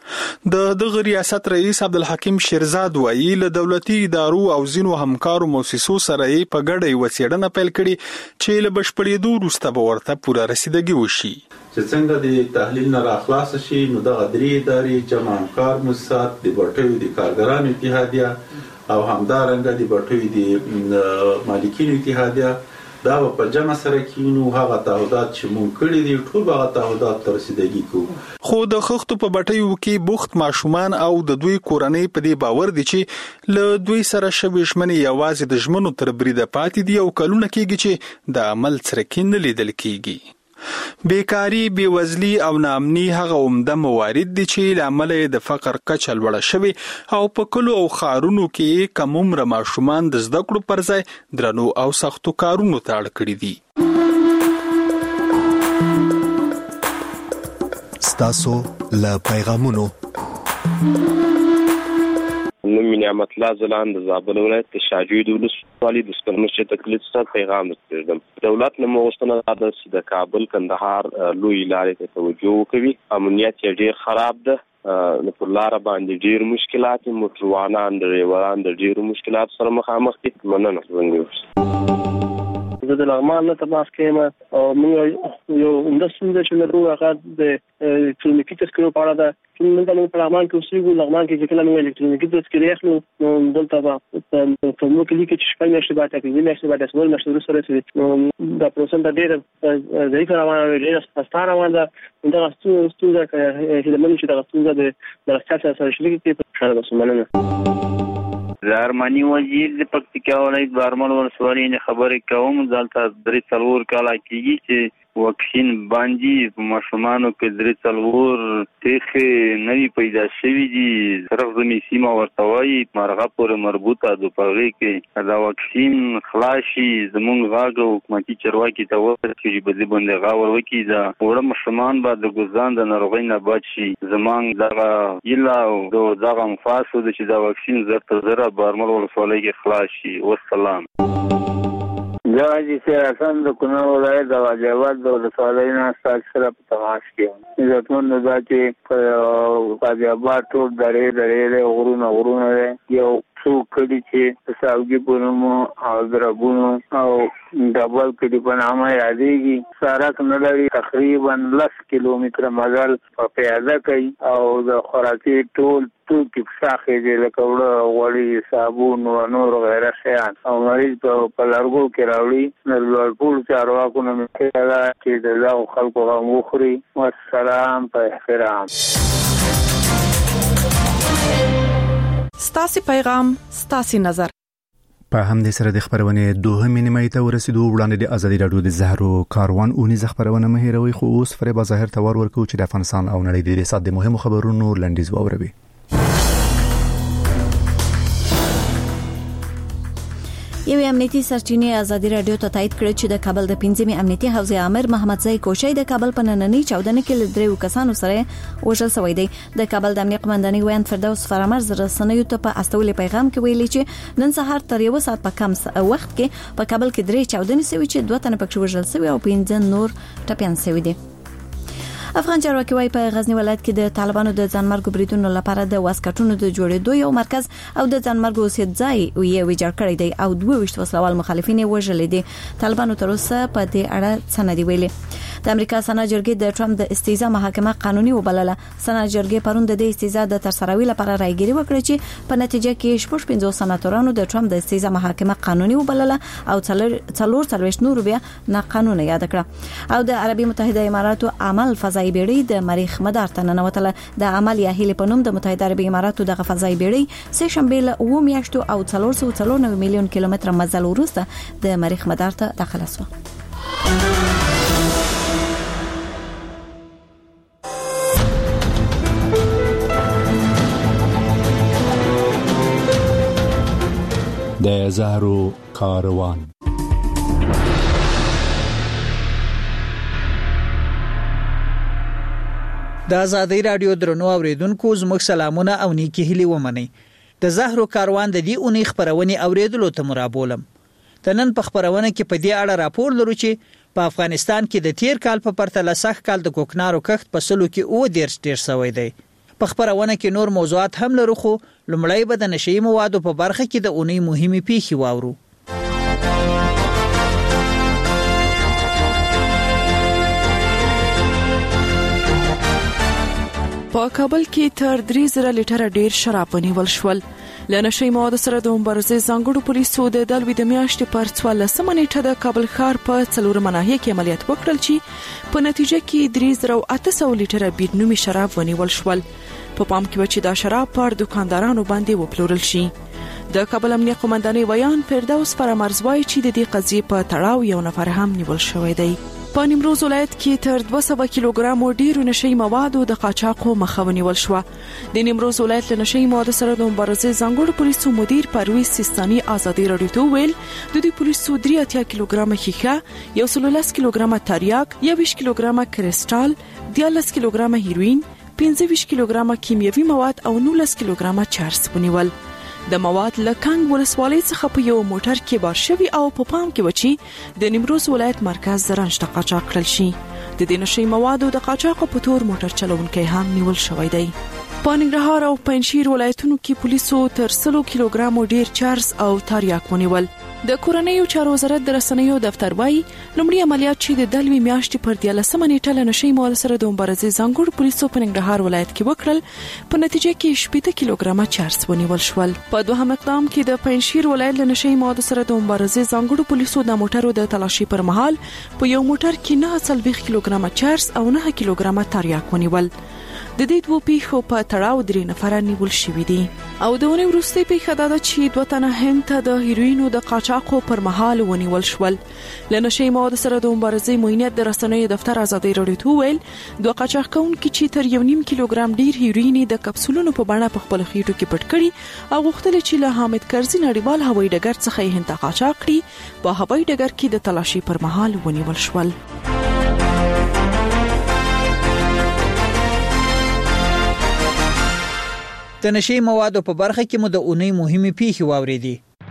د دغه ریاست رئیس عبدالحکیم شیرزاد وایي له دولتي ادارو او ځینو همکارو مؤسسو سره یې په ګډه یوه څېړنه پیل کړې چې له بشپړېدو وروسته به ورته پوره رسیدګي وشي. چې څنګه د تحلیل نه راخلاص شي نو دغه درې ادارې جمع همکار مؤسسات د بټیو د کارګرانو اتحادیه او همدارنګه د بټیو د مالکینو اتحادیه دا په جمع سره کینو هغه تعهدات چې مونږ کړی دي ټول هغه تعهدات تر رسیدګي کوو. خو د خښتو په بټیو کې بوخت ماشومان او د دوی کورنۍ په دې باور دي چې له دوی سره شوي ژمنې یوازې د ژمنو تر بریده پاتې دي او کلونه کېږي چې د عمل څرکې نه لیدل کېږي. بیکاری، بیوزلی او ناامني هغه عمده موارد دي چې لامل د فقر کچه لوړه شوی او په کلو او ښارونو کې کم عمره ماشومان د زده کړو پر ځای درنو او سختو کارونو ته اړ کړي دي. ستاسو له پیغامونو نوم نعمت الله زلان د زابل ولایت د شاجوی د ولسوالۍ د سپرمشي تقلید څخه پیغام ورکړم. دولت نه موستنه ده چې د کابل کندهار لوی لارې ته توجه وکړي. امنیت یې ډیر خراب ده، نو په لار باندې ډیر مشکلات، موټروانان ډریوران د ډیرو مشکلات سره مخامخ دي. مننه څنګه زه د لغمان نه تماس کوم او موږ یو اندستری چې لرو هغه د الکترونیکي تذکرو په اړه ده. موږ په لغمان کې اوسېږو، لغمان کې چې کله موږ الکترونیکي تذکرې اخلو نو دلته به په موږ کې لیکي چې شپږ میاشتې بعد تقریبا میاشتې بعد څلور میاشتې وروسته رسېږي. نو دا پروسه ډېره ضعیفه روانه ده، ډېره سسته روانه ده. دغه ستونزه چې د منو چې دغه ستونزه د مرستیال سره سره شریک کړي په خوشحاله به شم. مننه. زرمانی وزیر د پکتیکا ولایت بارمل ولسوالۍ نه خبرې کوم. دلته درې څلور کاله کېږي چې واکسین باندې په ماشومانو کې درې څلور تیخې نوي پیدا شوي دي صرف زمي سیمه ورته وایي مرغه پورې مربوطه د پغې کې دا واکسین خلاصي زمونږ غاګه حکومتي چارواکي ته ورته چې به دې باندې غاور وکړي دا وړه ماشومان به د ګزان د ناروغۍ نه بچ شي زمونږ دغه ایله او دغه مفاسو د چې دا واکسین زر تر زره بارمل ولسوالۍ کې خلاص شي والسلام. جواجی سیر حسن د کونړ ولایت د واجبات د ولسوالۍ نه ستاسو سره په تماس کې عزتمن دا چې په واجبات ټول درې درې غرونه غرونه یو څو کډي چې ساوګي پونمو او دربونو او ډبل کډي په نامه یادېږي سارک نه لري تقریبا لس کیلومتره مزل په پیاده کوي او د خوراکي ټول توکي څخه دې لکه وړه غوړي صابون او نور غیره شیان او مریض په لارګو کې راوړي نو ټول چارواکو نه مخکې چې د خلکو غو مخري والسلام په احترام. ستاسي پیغام ستاسي نظر په همدې سره د خبرونه دوه نیمه ته ورسېدو وړاندې د ازادي رادیو د زهرو کاروان اونې ز خبرونه مهیروي خو اوس فریبا ظاهر تور ورکو چې د افغانستان او نړۍ د سات د مهمو خبرونو لنډیز واوروي. یو امنیتي سرچینې ازادي رادیو ته تایید کړ چې د کابل د پنځمې امنیتي حوزې امر محمد زای کوشای د کابل په نننۍ چاودنه کې له دریو کسانو سره وژل شوی دی. د کابل د امنیت قومندانۍ ویان فردوس فرامرز رسنیو ته په استولې پیغام کې ویلي چې نن سهار تر یو ساعت په کم وخت کې په کابل کې درې چاودنې شوې چې دوه تنه پکې وژل شوی او پنځه نور ټپيان شوی دي. افغان چارواکي وايي په غزنی ولایت کې د طالبانو د ځانمرګ بریدونو لپاره د واسکټونو د جوړېدو یو مرکز او د ځانمرګ اوسېد ځای یې ویجاړ کړی دی او دوه ویشت وسلوال مخالفین یې وژلي دي. طالبانو تر اوسه په دې اړه څه نه دی ویلي. د امریکا سنا جرګې د ټرمپ د استیزا محاکمه قانوني وبلله. سنا جرګې پرون د استیزا د ترسروي لپاره رايګيري وکړه چې په نتیجه کې شپږ پنځه سناتورانو د ټرمپ د استیزا محاکمه قانوني وبلله او څلور څلور څلويشت نور بیا نه قانوني یاد کړه. او د عربي متحده اماراتو عمل فضایي بیړۍ د مریخ مدار ته ننوتله. د عمل یا هیله په نوم د متحده عربي اماراتو د فضایي بیړۍ سه شنبه له و میاشتو او څلور سوه څلور نوي میلیون کیلومتر مزل وروسته د مریخ مدار ته داخله شوه. د زهرو کاروان د ازادي رادیو درنو اوریدونکو زموږ سلامونه او نیکی هیلې ومنئ. د زهرو کاروان د دې اونۍ خبرونه اوریدلو ته مرابولم. د نن په خبرونه کې په دې اړه راپور لرو چې په افغانستان کې د تیر کال په پرتله سخت کال د کوکنارو کښت په سلو کې او ډیر ډیر شوی دی. په خبرونه کې نور موضوعات هم لرو خو لومړی به د نشئی موادو په برخه کې د اونۍ مهمه پیښې واورو. په کابل کې تر درې زره لیټره ډیر شراب ونیول شول. له نشئی موادو سره د مبارزې ځانګړو پولیسو د دلوي د میاشتې پر څوارلسمه نیټه د کابل ښار په څلورمه ناحیه کې عملیات وکړل چې په نتیجه کې درې زره اته سوه لیټره بیر نومي شراب ونیول شول. په پام کې و چې دا شراب پر دکاندارانو باندې وپلورل شي. د کابل امنیت قومندانۍ ویان فردوس فرامرز وایي چې د دې قضیې په تړاو یو نفر هم نیول شوی دی. په نیمروز ولایت کې تر دوه سوه کیلوګرامو ډیرو نشئی موادو د قاچاقو مخه ونیول شوه. د نیمروز ولایت له نشئی موادو سره د مبارزې ځانګړو پولیسو مدیر پرویز سیستاني ازادي رادیو ته ویل د دې پولیسو درې اتیا کیلوګرامه ښیښه، یو سل لس کیلوګرامه تریاک، یویشت کیلوګرامه کریسټال، دیارلس کیلوګرامه هیروین، پنځه ویشت کیلوګرامه کیمیاوي مواد او نولس کیلوګرامه چرس ونیول. د مواد له کانګ ولسوالۍ څخه په یو موټر کې بار شوی او په پام کې و چې د نیمروز ولایت مرکز زرنج ته قاچاق کړل شي. د دې نشئی موادو د قاچاقو په تور موټر چلونکي هم نیول شوی دی. په ننګرهار او پنجشیر ولایتونو کې پولیسو تر سلو کیلوګرامو ډیر چرس او تریاک ونیول. د کورنیو چارو وزارت د رسنیو دفتر وايي لومړی عملیات چې د دلوي میاشتې پر دیارلسمه نیټه له نشئی موادو سره د مبارزې ځانګړو پولیسو په ننګرهار ولایت کې وکړل په نتیجه کې شپږ کیلوګرامه چرس ونیول شول. په دوهم اقدام کې د پنجشیر ولایت له نشئی موادو سره د مبارزې ځانګړو پولیسو د موټرو د تلاشي پر مهال په یو موټر کې نه څلوېښت کیلوګرامه چرس او نه کیلوګرامه تریاک ونیول. د دې دوه پیښو په تړاو درې نفر نیول شوي دي. او د ونې وروستۍ پیښه دا ده چې دوه تنه هند ته د هیروینو د قاچاقو پر مهال ونیول شول. له نشي موادو سره د مبارزې موینت د رسنیو دفتر ازادي راډیو ته ویل دوه قاچاق کوونکي چې تر یو نیم کیلوګرام ډیر هیروین د کپسولونو په بڼه په خپل خېټو کې پټ کړي او غوښتل چې له حامد کرزي نړیوال هوایي ډګر څخه یې هند ته قاچاق کړي. په هوایي ډګر کې د تلاشي پر مهال ونیول شول. د نشي موادو په برخه کې مو د اونۍ مهمه پیښه واوریدي.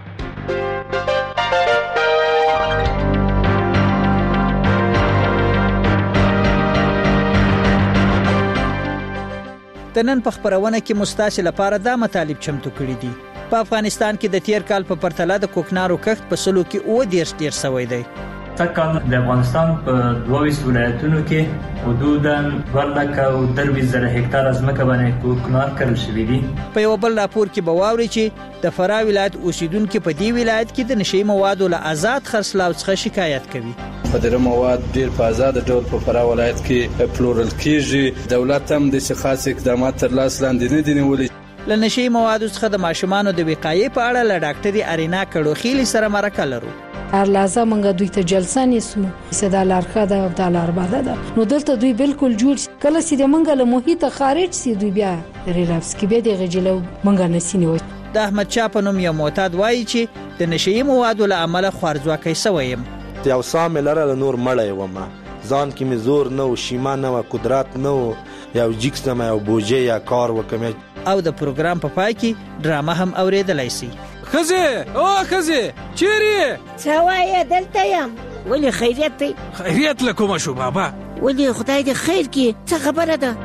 د نن په خبرونه کې مستاسل لپاره دا مطالب چمتو کړی دي. په افغانستان کې د تیر کال په پرتله د کوکنارو کښت په سلو کې او ډیر ډیر شوی دی. تکل د افغانستان په دوه ولایتونو کې حدوداً دوه لک او درویشت زره هکتار ځمکه باندې کوکنار کرل شوی دي. په یو بل راپور کې به واوري چې د فراه ولایت اوسیدونکو په دې ولایت کې د نشي موادو له آزاد خرڅلاو څخه شکایت کوي. خدره مواد ډیر په آزاد ډول په فراه ولایت کې پلورل کیږي. دولت هم د خاص اقدامات تر لاس لاندې نه دي نیولې. له نشي موادو څخه د ماشومانو د وقایې په اړه له ډاکټري ارینا کړوخیل سره مرکه لرو. هر لازم منګه دوی ته جلسه نیسو صدا لارخه ده او د لارباده ده. نو دلته دوی بالکل جوړ کله چې منګه له محیط خارج سي دوی بیا ریلاکس کې به د غجلو منګه نسینی وي. د احمد چاپنوم یو معتاد وایي چې د نشي موادو له عمله خوارځواکۍ سویم. یو سام لره نور مړی ومه ځان کې می زور نه او شیما نه او قدرت نه او یو جیکس نه او بوجه یا کار وکم. او د پروګرام په پای کې ډرامه هم اوریدلای شي. خزه او خزه چیرې څوای دلته یم. ولې خیریت دی؟ خیریت لکوم شو بابا. ولې خدای دې خیر کړي. څه خبره ده؟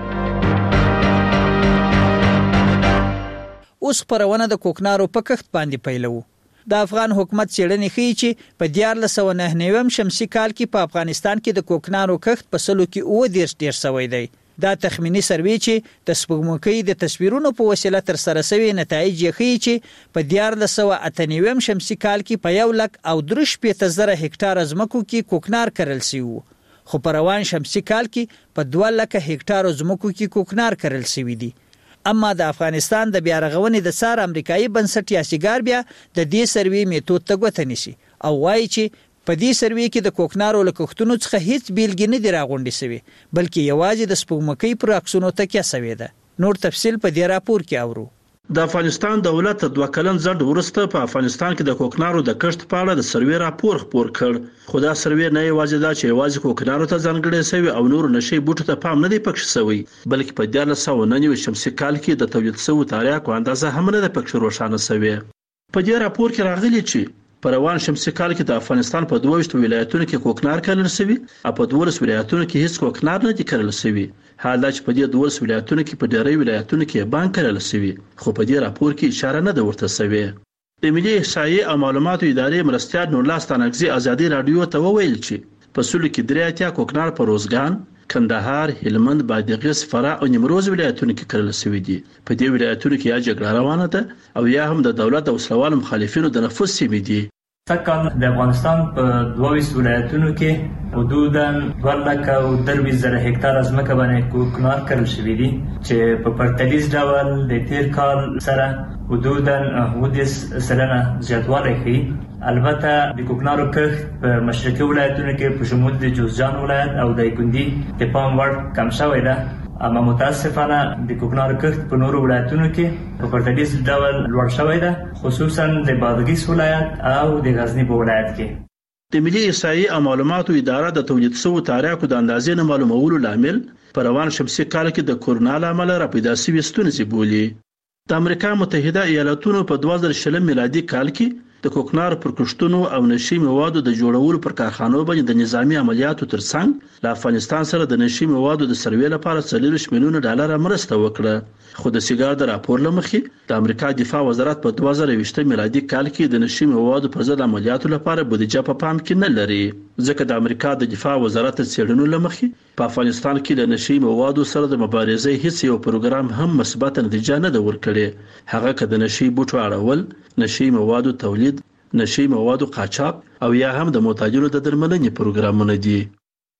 اوس پرونه د کوکنارو په کښت باندې پیلو. د افغان حکومت څېړنې ښیي چې په دیارلس سوه نهه نوي شمسي کال کې په افغانستان کې د کوکنارو کښت په سلو کې اوه دېرش ډېر شوی دی. دا تخمینی سروې چې د سپوږمکۍ د تصویرونو په وسیله تر سره شوی نتایج یې ښیي چې په دیارلس سوه اته نوي شمسي کال کې په یو لک او درې شپېته زره هکتار ځمکو کې کوکنار کرل شوی وو، خو په روان شمسي کال کې په دوه لکه هکتار ځمکو کې کوکنار کرل شوی دی. اما د افغانستان د بیا رغونې د سار امریکایي بنسټ یاسیګار بیا د دې سروې میتود ته ګوته نیسي او وایي چې په دې سروې کې د کوکنارو له کښتونو څخه هیڅ بیلګې نه دي راغونډې شوې، بلکې یوازې د سپوږمکۍ پر عکسونو تکیه شوې ده. نور تفصیل په دې راپور کې اورو. د افغانستان دولت دوه کلن ځنډ وروسته په افغانستان کې د کوکنارو د کښت په اړه د سروې راپور خپور کړ، خو دا سروې نه یوازې دا چې یوازې کوکنارو ته ځانګړې شوی او نور نشي بوټو ته پام نه دی پکښ شوی، بلکې په دیارلس سوه نهه نوي شمسي کال کې د تولید شویو تاریخو اندازه هم نه ده پکښ روښانه شوې. په دې راپور کې راغلي چې په روان شمسي کال کې د افغانستان په دوه ویشت ولایتونو کې کوکنار کرل شوی او په دولس ولایتونو کې هیڅ کوکنار نه دی کرل شوی. حال دا چې په دې دولس ولایتونو کې په ډېری ولایتونو کې بانک کرل شوی، خو په دې راپور کې اشاره نه ده ورته شوی. د ملي احصایې او معلوماتو ادارې مرستیال نورلاس تانکزي ازادي رادیو ته وویل چې په سلو کې درې اتیا کوکنار په روزګان، کندهار، هلمند، بادغیس، فراه او نیمروز ولایتونو کې کرل شوی دي. په دې ولایتونو کې یا جګړه روانه ده او یا هم د دولت او وسلوالو مخالفینو د نفوذ سیمې دي. تکل د افغانستان په دوه ویشت ولایتونو کې حدوداً دوه لک او درویشت زره هکتار ځمکه باندې کوکنار کرل شوی دي چې په پرتلیز ډول د تیر کال سره حدوداً اووه دېرش سلنه زیاتوالی ښیي. البته د کوکنارو کښت په مشرقي ولایتونو کې په شمول د جوزجان ولایت او دایکنډي د پام وړ کم شوی ده، اما متاسفانه د کوکنارو کښت په نورو ولایتونو کې په پرتلیز ډول لوړ شوی ده، خصوصا د بادغیس ولایت او د غزني په ولایت کې. د ملي احصایې او معلوماتو اداره د تولید شویو تاریخو د اندازې نه معلومولو لامل په روان شمسي کال کې د کورونا له امله راپیدا شوې ستونزې بولي. د امریکا متحده ایالاتونو په دوه زره شلم میلادي کال کې د کوکنار پر کښتونو او نشي موادو د جوړولو پر کارخانو باندې د نظامی عملیاتو ترڅنګ له افغانستان سره د نشي موادو د سروې لپاره څلوېښت میلیونه ډالر مرسته وکړه، خو د سیګار د راپور له مخې د امریکا دفاع وزارت په دوه زره یوویشت میلادي کال کې د نشي موادو پر ضد عملیاتو لپاره بودیجه په پام کې نه لري، ځکه د امریکا د دفاع وزارت څېړنو له مخې په افغانستان کې د نشي موادو سره د مبارزې هیڅ یو پروګرام هم مثبت نتیجه نه ده ورکړې. هغه که د نشي بوټو اړول، نشي موادو تولید، نشي موادو قاچاق او یا هم د معتادینو د درملنې پروګرامونه دي.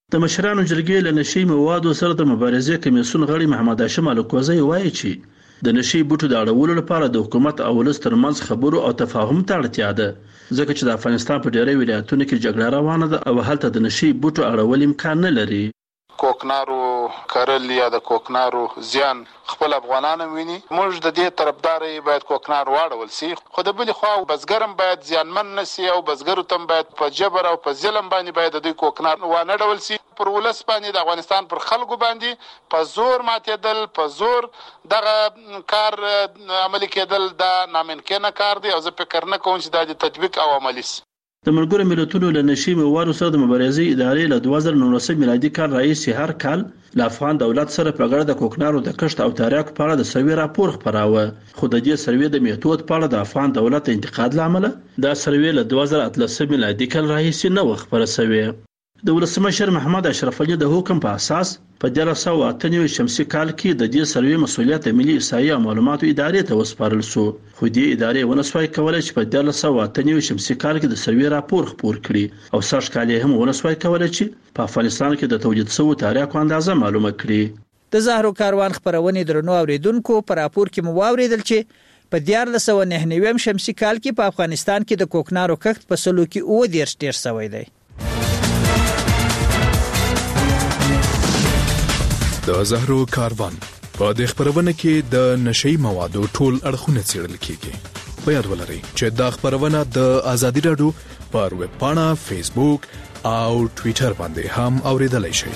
د مشرانو جرګې له نشي موادو سره د مبارزې کمیسیون غړي محمد هاشم الکوزی وایي چې د نشي بوټو د اړولو لپاره د حکومت او ولس ترمنځ خبرو او تفاهم ته اړتیا ده، ځکه چې د افغانستان په ډېری ولایتونو کې جګړه روانه ده او هلته د نشي بوټو اړول امکان نه لري. کوکنارو کرل یا د کوکنارو زیان خپل افغانان ویني. موږ د دې طرفداري باید کوکنار واړول سي، خو د بل خو بزګرم باید زیانمن نسی او بزګرو تم باید په جبر او په ظلم باندې باید د کوکنار وانه ډول سي. پر ولس باندې د افغانستان پر خلکو باندې په زور ماتېدل، په زور دغه کار عملي کېدل دا ناممکنه کار دی او زه فکر نه کوم چې دا د تطبیق او عملي سي. د ملګرو ملتونو له نشي موادو سره د مبارزې ادارې له دوه زره نولسم میلادي کال راهیسې هر کال له افغان دولت سره په ګډه د کوکنارو د کښت او تاریاکو په اړه د سروې راپور خپراوه، خو د دې سروې د میتود په اړه د افغان دولت د انتقاد له امله دا سروې له دوه زره اتلسم میلادي کال راهیسې نه وه خپره سوې. د ولسمشر محمد اشرف علي د حکم په اساس په دیارلس سوه اته نوي شمسي کال کې د دې سروې مسؤلیت د ملي احصایې او معلوماتو ادارې ته وسپارل شو، خو دې ادارې ونه سوای کولای چې په دیارلس سوه اته نوي شمسي کال کې د سروې راپور خپور کړي او سږ کال یې هم ونه سوای کولای چې په افغانستان کې د تولید شوو تاریاکو اندازه معلومه کړي. د زهرو کاروان خبرونه درنو اوریدونکو په راپور کې مو واوریدل چې په دیارلس سوه نهه نوي شمسي کال کې په افغانستان کې د کوکنارو کښت په سلو کې اووه دېرش ډېر شوی دی. د زهرو کاروان په د خبرونه کې د نشئی موادو ټول اړخونه څېړل کیږي. په یاد ولرئ چې دا خبرونه د ازادي رادیو پر ویب پاڼه، فیسبوک او ټوئیټر باندې هم اوریدلای شئ.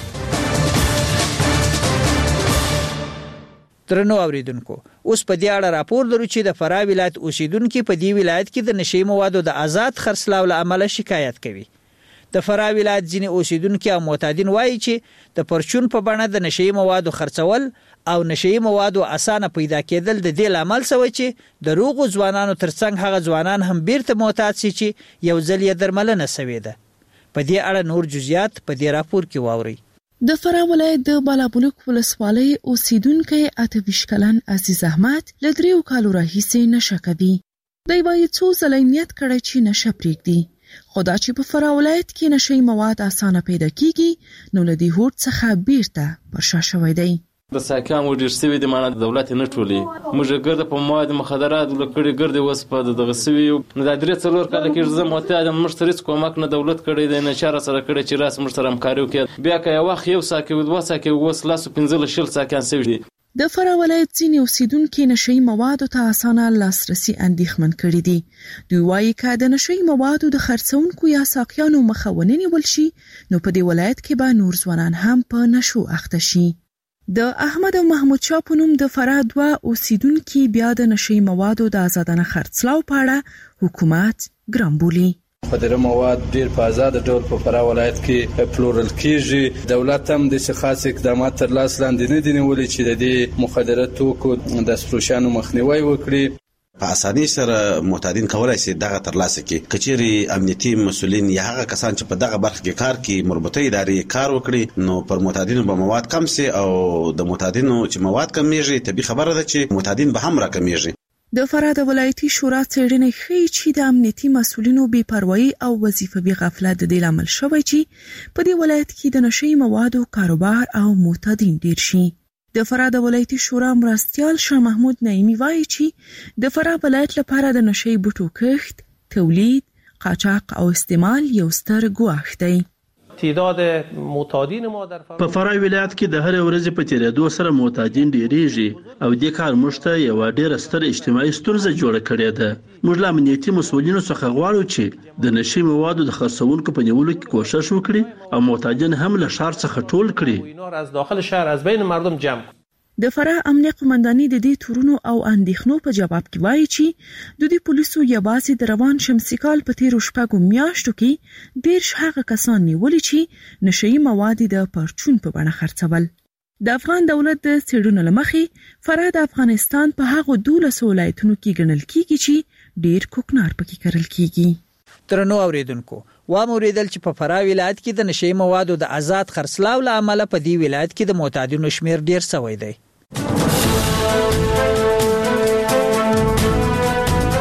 درنو اوریدونکو، اوس په دې اړه راپور لرو چې د فراه ولایت اوسیدونکو په دې ولایت کې د نشئی موادو د آزاد خرڅلاو له امله شکایت کوي. د فراه ولایت ځینې اوسیدونکو او معتادین وایي چې د پرچون په بڼه د نشئی موادو خرڅول او نشئی موادو اسانه پیدا کېدل د دې لامل شوی چې د روغو ځوانانو ترڅنګ هغه ځوانان هم بیرته معتاد شي چې یو ځل یې درملنه شوې ده. په دې اړه نور جزئیات په دې راپور کې واورئ. د فراه ولایت د بالابلوک ولسوالۍ اوسیدونکی اته ویشت کلن عزیز احمد له دریو کالو راهیسې نشه کوي. دی وایي څو ځله نیت کړی چې نشه پرېږدي، خو دا چې په فراه ولایت کې نشئی مواد اسانه پیدا کیږي نو له دې هوډ څخه بیرته پر شا شوی دی. د ساکام ډیر سوي د معنا دولت نه ټولي موږ ګرد په مواد مخدرات لکړي ګرد وس په دغه سوي نو د درې څلور کال کې زه مته د مشتري کومک نه دولت کړي د نشاره سره کړي چې راس مشترم کاریو کې بیا که یو وخت یو ساکه ود وسه کې وس لاسو پنځل شل ساکان سوي. د فراه ولایت ځینې اوسیدونکي نشئی موادو ته اسانه لاسرسي اندېښمن کړي دي. دوی وایي که د نشئی موادو د خرڅونکو یا ساقیانو مخه ونه نیول شي نو په دې ولایت کې به نور ځوانان هم په نشو اخته شي. د احمد او محمود شاه په نوم د فراه دوه اوسیدونکي بیا د نشئی موادو د آزادانه خرڅلاو په اړه حکومت ګران بولي. مخدره مواد ډیر په آزاد ډول په فراه ولایت کې پلورل کیږي. دولت هم د خاص اقدامات تر لاس لاندې نه دي نیولي چې د دې مخدره توکو د سپروشانو مخنیوي وکړي. په اسانۍ سره معتادین کولای شي دغه ترلاسه کړي. کچېرې امنیتي مسولین یا هغه کسان چې په دغه برخه کې کار کوي مربوطه ادارې کار وکړي نو پر معتادینو به مواد کم سي او د معتادینو چې مواد کمیږي طبي خبره ده چې معتادین به هم راکمیږي. د فراه د ولایتي شورا څېړنې ښیي چې د امنیتي مسولینو بې پروایي او وظیفوي غفلت د دې لامل شوی چې په دې ولایت کې د نشئی موادو کاروبار او معتادین ډیر شي. د فراه د ولایتي شورا مرستیال شاه محمود نعیمي وایي چې د فراه ولایت لپاره د نشئی بوټو کښت، تولید، قاچاق او استعمال یو ستر ګواښ دی. تعداد معتادین ما در په فراه ولایت کې د هر ورځې په تیریدو سره معتادین ډیریږي او د کار مشته یو ډیر ستر اجتماعي ستونزه جوړه کړې ده. موږ له امنیتي مسؤلینو څخه غواړو چې د نشئی موادو د خرڅونکو په نیولو کې کوشش وکړي او معتادین هم له ښار څخه ټول کړي. از داخل شهر از بین مردم جمع. د فراه امنیه قومنداني د دې تورونو او اندېښنو په جواب کې وایي چې د دې پولیسو یوازې د روان شمسي کال په تیرو شپږو میاشتو کې دېرش هغه کسان نیولي چې نشئی مواد د پرچون په بڼه خرڅول. د افغان دولت د څېړنو له مخې فراه د افغانستان په هغو دولسو ولایتونو کې ګڼل کیږي چې ډېر کوکنار پکې کرل کیږي. درنو اوریدونکو، وام اوریدل چې په فراه ولایت کې د نشئی موادو د آزاد خرڅلاو له امله په دې ولایت کې د معتادینو شمیر ډیر شوی دی.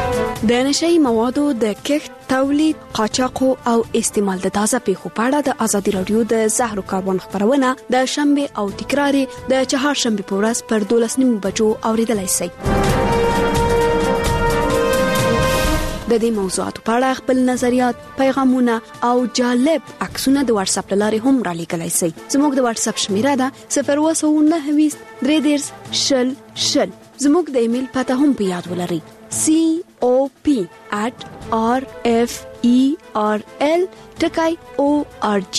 د نشئی موادو د کښت، تولید، قاچاق او استعمال د تازه پیښو په اړه د ازادي رادیو د زهرو کاروان خبرونه د شنبه او تکرار د چهارشنبه په ورځ پر دولس نیمو بجو اوریدلای شئ. د دې موضوعاتو په اړه خپل نظریات، پیغامونه او جالب عکسونه د واتس اپ لارې هم را لېږلای شئ. زموږ د واتس اپ شمیره ده صفر اووه سوه نهه ویشت درې دېرش شل شل. زموږ د ایمیل پته هم په یاد ولرئ: c o p at r f e r l dot org.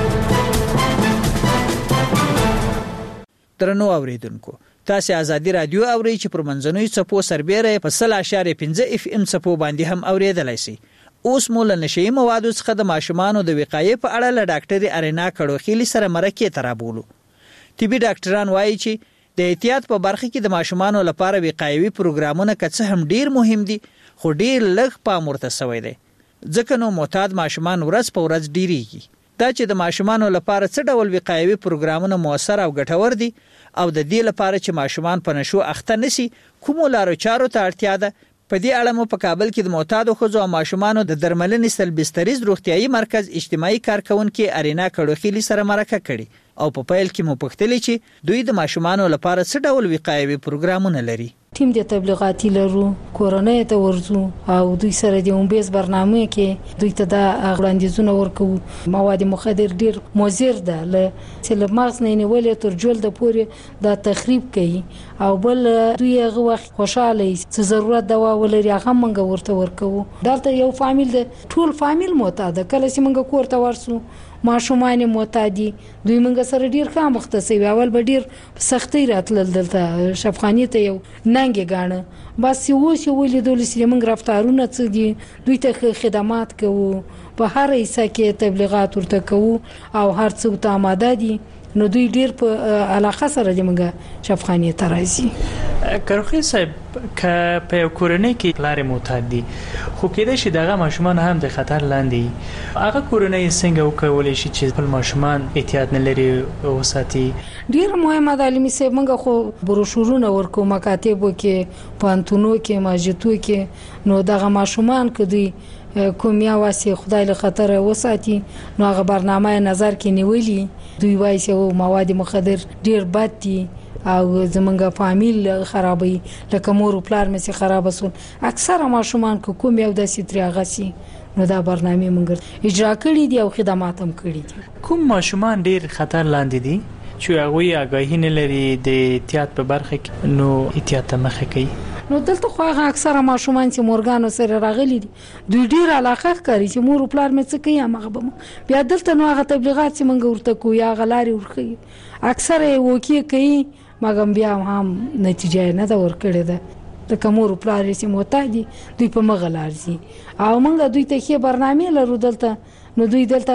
درنو اوریدونکو، تاسو ازادي رادیو اورئ چې پر منځنوي چپو سربېره په صفر اشاریه پنځه اف ام چپو باندې هم اوریدلای شئ. اوس مو له نشئی موادو څخه د ماشومانو د وقایې په اړه له ډاکټر ارینا کړوخیلی سره مرکه ترابولو. طبي ډاکټران وایي چې د احتیاط په برخه کې د ماشومانو لپاره وقایوي پروګرامونه کڅ هم ډیر مهم دي، خو ډیر لږ پام ورته شوی دی. ځکه نو معتاد ماشومان ورځ په ورځ ډیریږي. دا چې د ماشومانو لپاره څه ډول وقایوي پروګرامونه موثر او ګټور دي او د دې لپاره چې ماشومان په نشو اخته نشي کوم لارو چارو ته اړتیا ده، په دې اړه مو په کابل کې د معتادو ښځو او ماشومانو د درملنې سلبستریز روغتیايي مرکز اجتماعي کارکونکو ارینا کړوخیلی سره مرکه کړي او په پیل کې مو پوښتلې چې دوی د ماشومانو لپاره څه ډول وقایوي پروګرامونه لري. ټیم د تبلیغاتي لرو، کورنۍ ته ورځو او دوی سره د اومبیز برنامه کې دوی ته د وړاندیزونه ورکو. مواد مخدر ډیر مضر ده، ل سل مغز نه نیولې تر جلد پورې د تخریب کوي او بل دوی هغه وخت خوشاله چې ضرورت دوا ولري هغه منګه ورته ورکو. دلته یو فامیل د ټول فامیل معتاد کله چې منګه کورته ورسو ماشومان معتادي دوی منګه سره ډیر ښه مختصي اول به ډیر سختي راتلل دلته شفخانی ته یو ننګ غاڼه بس یو څه ولې د لسری منګ رفتارونه څه دي دوی ته خدمات کوو په هر حصہ کې تبلیغات ورته کوو او هر څه ته آماده دي نو دوی ډیر په علاقه سره د منګه شفخانی ته راځي. کروخی صاحب که په کورنۍ کې لارې معتاد دي خو کېدای شي دغه ماشومان هم د خطر لاندې هغه کورنۍ څنګه وکولای شي چې خپل ماشومان احتیاط نه لري وساتي؟ ډیر مهمه ده علمي صاحب موږ خو بروشورونه ورکو مکاتبو کې پانتونو کې ماجتو کې نو دغه ماشومان کدي کوم یا واسي خدای له خطر وساتي نو هغه برنامه نظر کې نیولې دوی وایي چې مواد مخدر ډیر بد دي او زمونږه فامیل خرابوي لکه مور او پلار مې خراب وسول. اکثره ماشومان کوم یو د سیتریاغه سي نو دا برنامه مونږ اجرا کړی دي او خدمات هم کړی دي. کوم ماشومان ډیر خطر لاندې دي چې هغه آگاهی نه لري د احتیاط په برخه کې نو احتیاط مخه کوي؟ نو دلته خو هغه اکثره ماشومان چې مورګانو سره راغلي دي دوی ډیر علاقه کوي چې مور او پلار مې څه کوي هغه به بیا دلته نو هغه تبلیغات چې مونږ ورته کوو یا غلاري ورخي اکثره وکی کوي مګم بیا هم نتیجه نه دا ورکړې ده د کومور پلار چې موتادي دوی په مغلارځي او مونږ دوی ته کې برنامه لرو دلته نو دوی دلته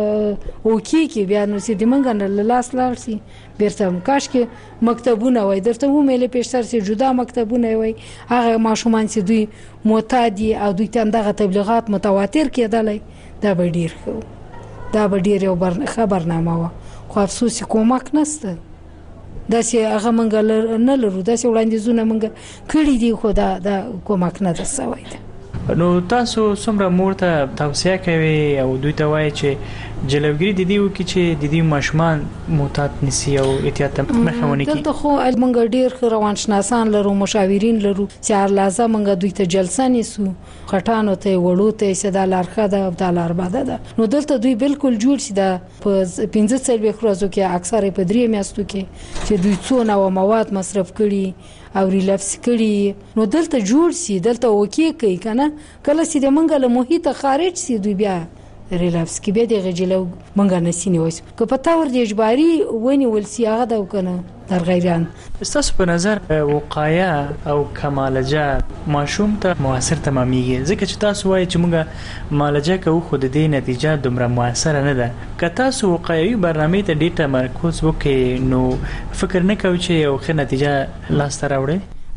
وکی کې بیا نو چې د مونږ نه لاس لارسي بیرته کاش کې مکتبونه وای درته و ملي پېشتر چې جدا مکتبونه وای هغه ماشومان چې دوی موتادي او دوی ته دغه تبلیغات متواتر کېدلای دا به ډیر خو دا به ډیر یو خبرنامه و خو افسوس کومک نشته دا چې هغه منګل نه لرو دا چې وړاندیزونه منګ کړی دي خو دا د کومک نه درسوي ده. نو تاسو څومره مور ته توصیه کوي او دوی ته وایي چې جلوګری د دې وکي چې د دې ماشومان معتاد نسی او احتیاط مخه ونی کی؟ دلته خو منګ ډیر روان شناسان لرو مشاورین لرو چې هر لازم منګ دوی ته جلسه نیسو خټانو ته وړو ته صدا لارخه ده او د لار باده ده نو دلته دوی بالکل جوړ شي ده په پنځه څلوي خروزو کې اکثره په درې میاشتو کې چې دوی څونه و مواد مصرف کړي او ریلپس کړي نو دلته جوړ سي دلته وکی کوي کنه کله چې د منګ له محیط خارج سي دوی بیا ریلپس کې به د غجلو منګ نه سینې وس که په تور د اجباري ونی ولسی هغه دا کنه در غیران. استاسو په نظر وقایه او کمالجه ماشوم ته موثر تمامېږي ځکه چې تاسو وایي چې موږ معالجه کوو خو د دې نتیجه دومره موثر نه ده که تاسو وقایوي برنامه ته ډیر تمرکز وکړئ نو فکر نه کوئ چې یو ښه نتیجه لاس ته راوړئ؟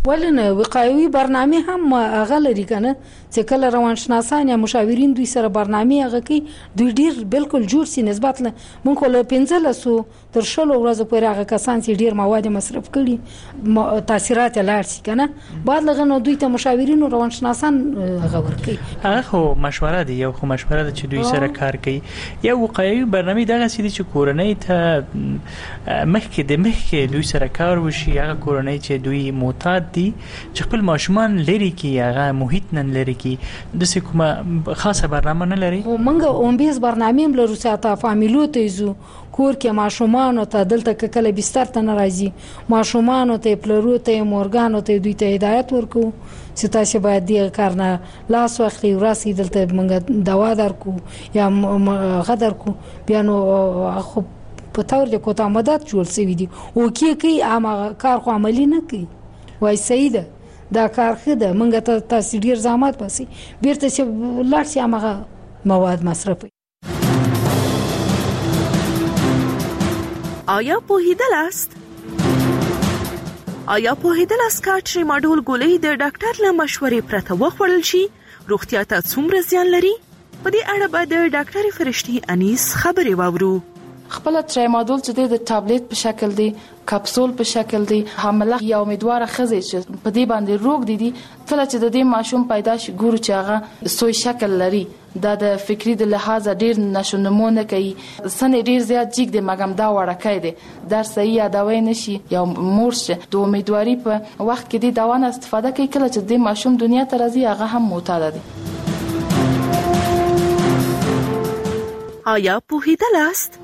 ولنه وقایوي برنامه هم هغه لري کنه چې کله روانشناسان یا مشاورین دوی سره برنامه هغه کوي دوی ډیر بالکل جوړ سي نسبت له مونږ له پنځلسو تر شلو ورځې پورې هغه کسان چې ډیر مواد مصرف کړي تاثیرات لار سي کنه بعد لغه نو دوی ته مشاورین او روانشناسان هغه ورکوي هغه خو مشوره دی یو خو مشوره ده چې دوی سره کار کوي یا وقایوي برنامه دغه سړي چې کورنۍ ته مخکې د مخکې دوی سره کار وشي هغه کورنۍ چې دوی معتاد دي چې خپل ماشومان لري کی هغه محیط نن لري کی د څه کومه خاصه برنامه نه لري او منګه اومبیز برنامه هم لرو ساته فامیلو ته زو کور کې ماشومان ته دلته کله بستر ته ناراضي ماشومان ته پلرو ته مورګان ته دوی ته هدایت ورکو چې تاسو باید دې کار نه لاس واخلي وراسي دلته منګه دوا درکو یا غدر کو بیا نو خو په تور د کوته مدد جوړ سوي دي او کې کې عام کار خو عملی نه کوي وای سیده دا کار خده منګه ته تاسو ډیر زحمت باسي بیرته چې لاړ شي هغه مواد مصرفي آیا پوهیدل است؟ آیا پوهیدل است که ټریماډول ګولۍ د ډاکټر له مشورې پرته وخوړل شي روغتیا ته څومره زیان لري؟ په دې اړه به د ډاکټر فرشتي انیس خبرې واورو. خپل ټریماډول چې د ټابلیټ په شکل دی کپسول په شکل دی حامله یا امیدواره خزې چې په دې باندې روغ دي دي کله چې د دې ماشوم پیدا شي ګورو چې هغه سوی شکل لري دا د فکری د لحاظ ډیر نشونمونه کوي سن ډیر زیات جګ دی مګم دا وړکای دی در صحیح یادوي نشي یا مورشه د امیدواري په وخت کې د دوا نه استفاده کوي کله چې د ماشوم دنیا ته راځي هغه هم معتاد دی. آیا پوهیدل است؟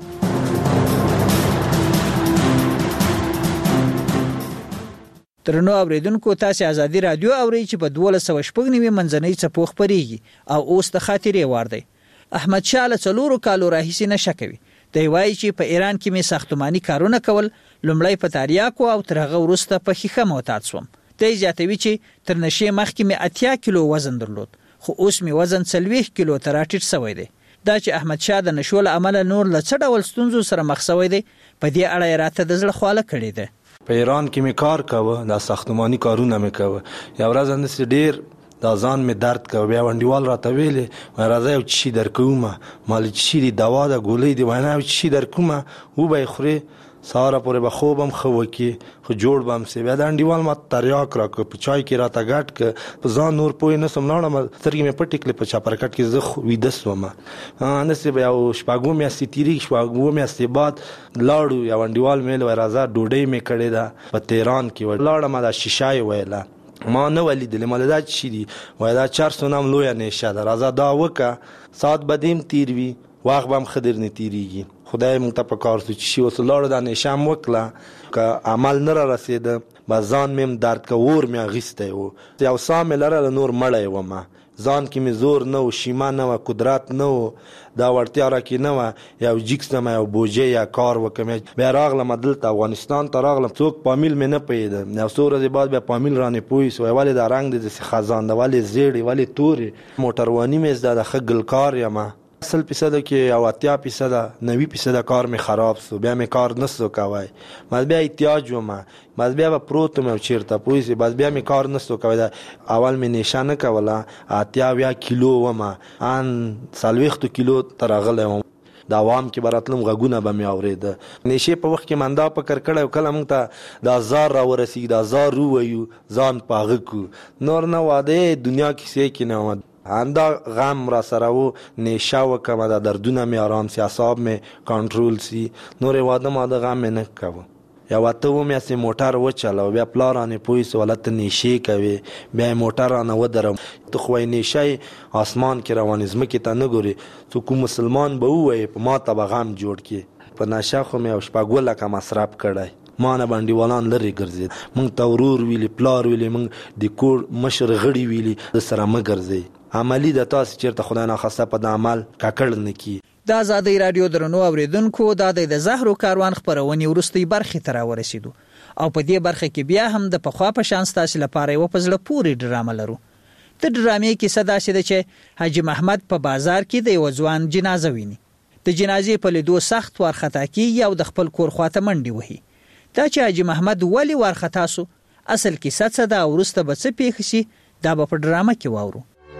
ترنو اوریدونکو تاسو ازادي رادیو اوري چې په دوه سوه شپږ نیمه منځنۍ څپو خبريږي او اوس د خاطرې وار دی. احمد شاه له څلورو کالو راهیسې نشه کوي. دی وایي چې په ایران کې مې ساختماني کارونه کول لومړی په تاریاکو او تر هغه وروسته په خیخه معتاد شوم. دی زیاتوي چې تر نشې مخکې مې اتیا کیلو وزن درلود خو اوس مې وزن څلوېښت کیلو ته راټیټ شوی دی. دا چې احمد شاه د نشو له امله نور له څه ډول ستونزو سره مخ شوی دی په دې اړه یې راته د زړه خواله کړې ده. په ایران کې مې کار کاوه د ساختماني کارونه مې کاوه یو ورځ انداسې ډېر د ځان مې درد کوه بیا ونډیوال راته ویلې وایي راځه یو شي درکومه مالې چې شي دي دوا ده ګولۍ دي وایي نه یو شي درکومه وبه یې خورې سهاره پورې به خوب هم ښه وکړي خو جوړ به هم سي بیا د انډیوال ما تریاک راکړه په چای کې راته ګډ کړه په ځان نور پوه نه سم لاړم سترګې مې پټې کړې په چاپرکټ کې زه ویده سوم همداسې به یو شپږ میاشتې تېرېږي شپږ میاشتې بعد لاړو یو انډیوال مې ویل وایي راځه ډوډۍ مې کړې ده په تهران کې لاړم دا شیشه یې ویله ما نه ولیدلې ما دا چې شي دي وایي دا چار سو نام لویه نیشه ده راځه دا وکړه ساعت به دې هم تېر وي وخت به هم ښه در نه تېرېږي خدای موږ ته په کار سو چې شي اوس لاړو دا نیشه هم وکړه که عمل نه را رسېده بس ځان مې هم درد که اور مې اخیستی و یو ساه مې لرله نور مړی ومه ځان کې مې زور نه و شیمه نه وه قدرت نه و دا وړتیا راکې نه وه یو جیکس نه یو بوجۍ یا کار وکړم بیا راغلم دلته افغانستان ته راغلم څوک پامیل مې نه پوهېده یو څو ورځې بعد بیا پامیل رانې پوه سو ولې دا رنګ دی داسې خزان ده ولې زیړې ولې تورې موټرواني مې زده ده ښه ګلکار یمه سل فیصده کې او اتیا فیصده نوي فیصده کار مې خراب سو بیا مې کار نه سو کوی بس بیا احتیاج ومه بس بیا به پروت وم یو چېرته پوه سې بس بیا مې کار نه سو کوی اول مې نیشه نه کوله اتیا اویا کیلو ومه ان څلوېښتو کیلو ته راغلی وم د عوام کې به راتلم غږونه به مې اورېده نیشې په وخت کې من دا فکر کړی و کله موږ ته دا زار را ورسېږي دا زار ووایو ځان په هغه کړو نور نه واده دنیا کیسې کې نه وه همدا غم را سره و نیشه وکړم دا دردونه مې آرام سي اعصاب مې کنټرول سي نورې واده ما د غم مې نه کوه یا اته اوه میاشتې موټر وچلوه بیا پلار رانې پوه سو هلته نیشې کوې بیا یې موټر رانه ودرم ته خو وایي نیشه آسمان کې روانې ځمکې ته نه ګورې څوک کوم مسلمان به ووایي په ما ته به غم جوړ کړي په نشه خو مې یو شپږ اووه لکه مصرف کړی ما نه به انډیوالان لرې ګرځېد موږ ته ورور ویلي پلار ویلي موږ د کور مشر غړي ویلي د سره مه ګرځئ عملی د تاسو چیرته خدای ناخواسته په د عمل ککړ نه کی. د ازادي رادیو درنو اوریدونکو د د زهرو کاروان خبرونې ورستۍ برخې ته راورسېدو او په دې برخه کې بیا هم د پخوا په شان ستاسو لپاره یو په زړه پورې ډرامه لرو. د ډرامې کیسه داسې ده چې حاجي محمد په بازار کې د یو ځوان جنازه ویني. د جنازې په لیدو سخت وارخطا کیږي او د خپل کور خواته منډې وهي. دا چې حاجي محمد ولی وارخطا سو اصل کیسه څه ده او وروسته به څه پیښ شي دا به په ډرامه کې واورو.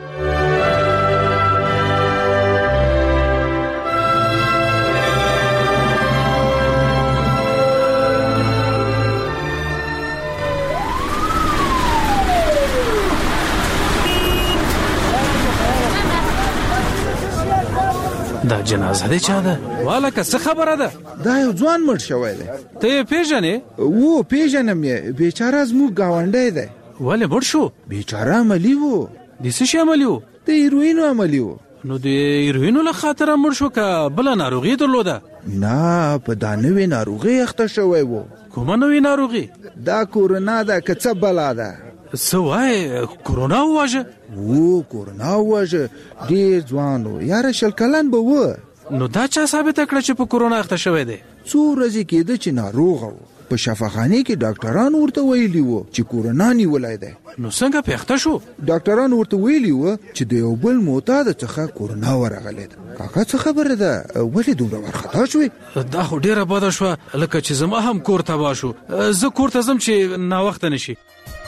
دا جنازه دی چا ده؟ والا که څه خبره ده؟ دا یو ځوان مړ شوی دی. ته یې پیژنې؟ و پیژنم یې، بیچاره زموږ ګاونډی دی. ولې مړ شو؟ بیچاره عملي و. د څه شي عملي و؟ د هیروینو عملي و. نو د هیروینو له خاطره مړ شو که بله ناروغي درلوده؟ نه، په دا نوې ناروغي اخته شوی و. کومه نوې ناروغي؟ دا کورونا ده که څه بلا ده. څه وایې کورونا وواژه؟ و کورونا وواژه، ډېر ځوان و، یاره شل کلن به و. نو دا چا ثابته کړه چې په کورونا اخته شوی دی؟ څو ورځې کېده چې ناروغه و، په شفاخانه کې ډاکټران ورته ویلي و چې کورونا نیولی دی. نو څنګه پې اخته شو؟ ډاکټران ورته ویلي و چې د یو بل معتاد څخه کورونا ورغلی ده. کاکا څه خبره ده، ولې دومره وارخطا شوې؟ دا خو ډېره بده شوه، لکه چې زما هم کور تباه شو. زه کور ته ځم چې ناوخته نه شي.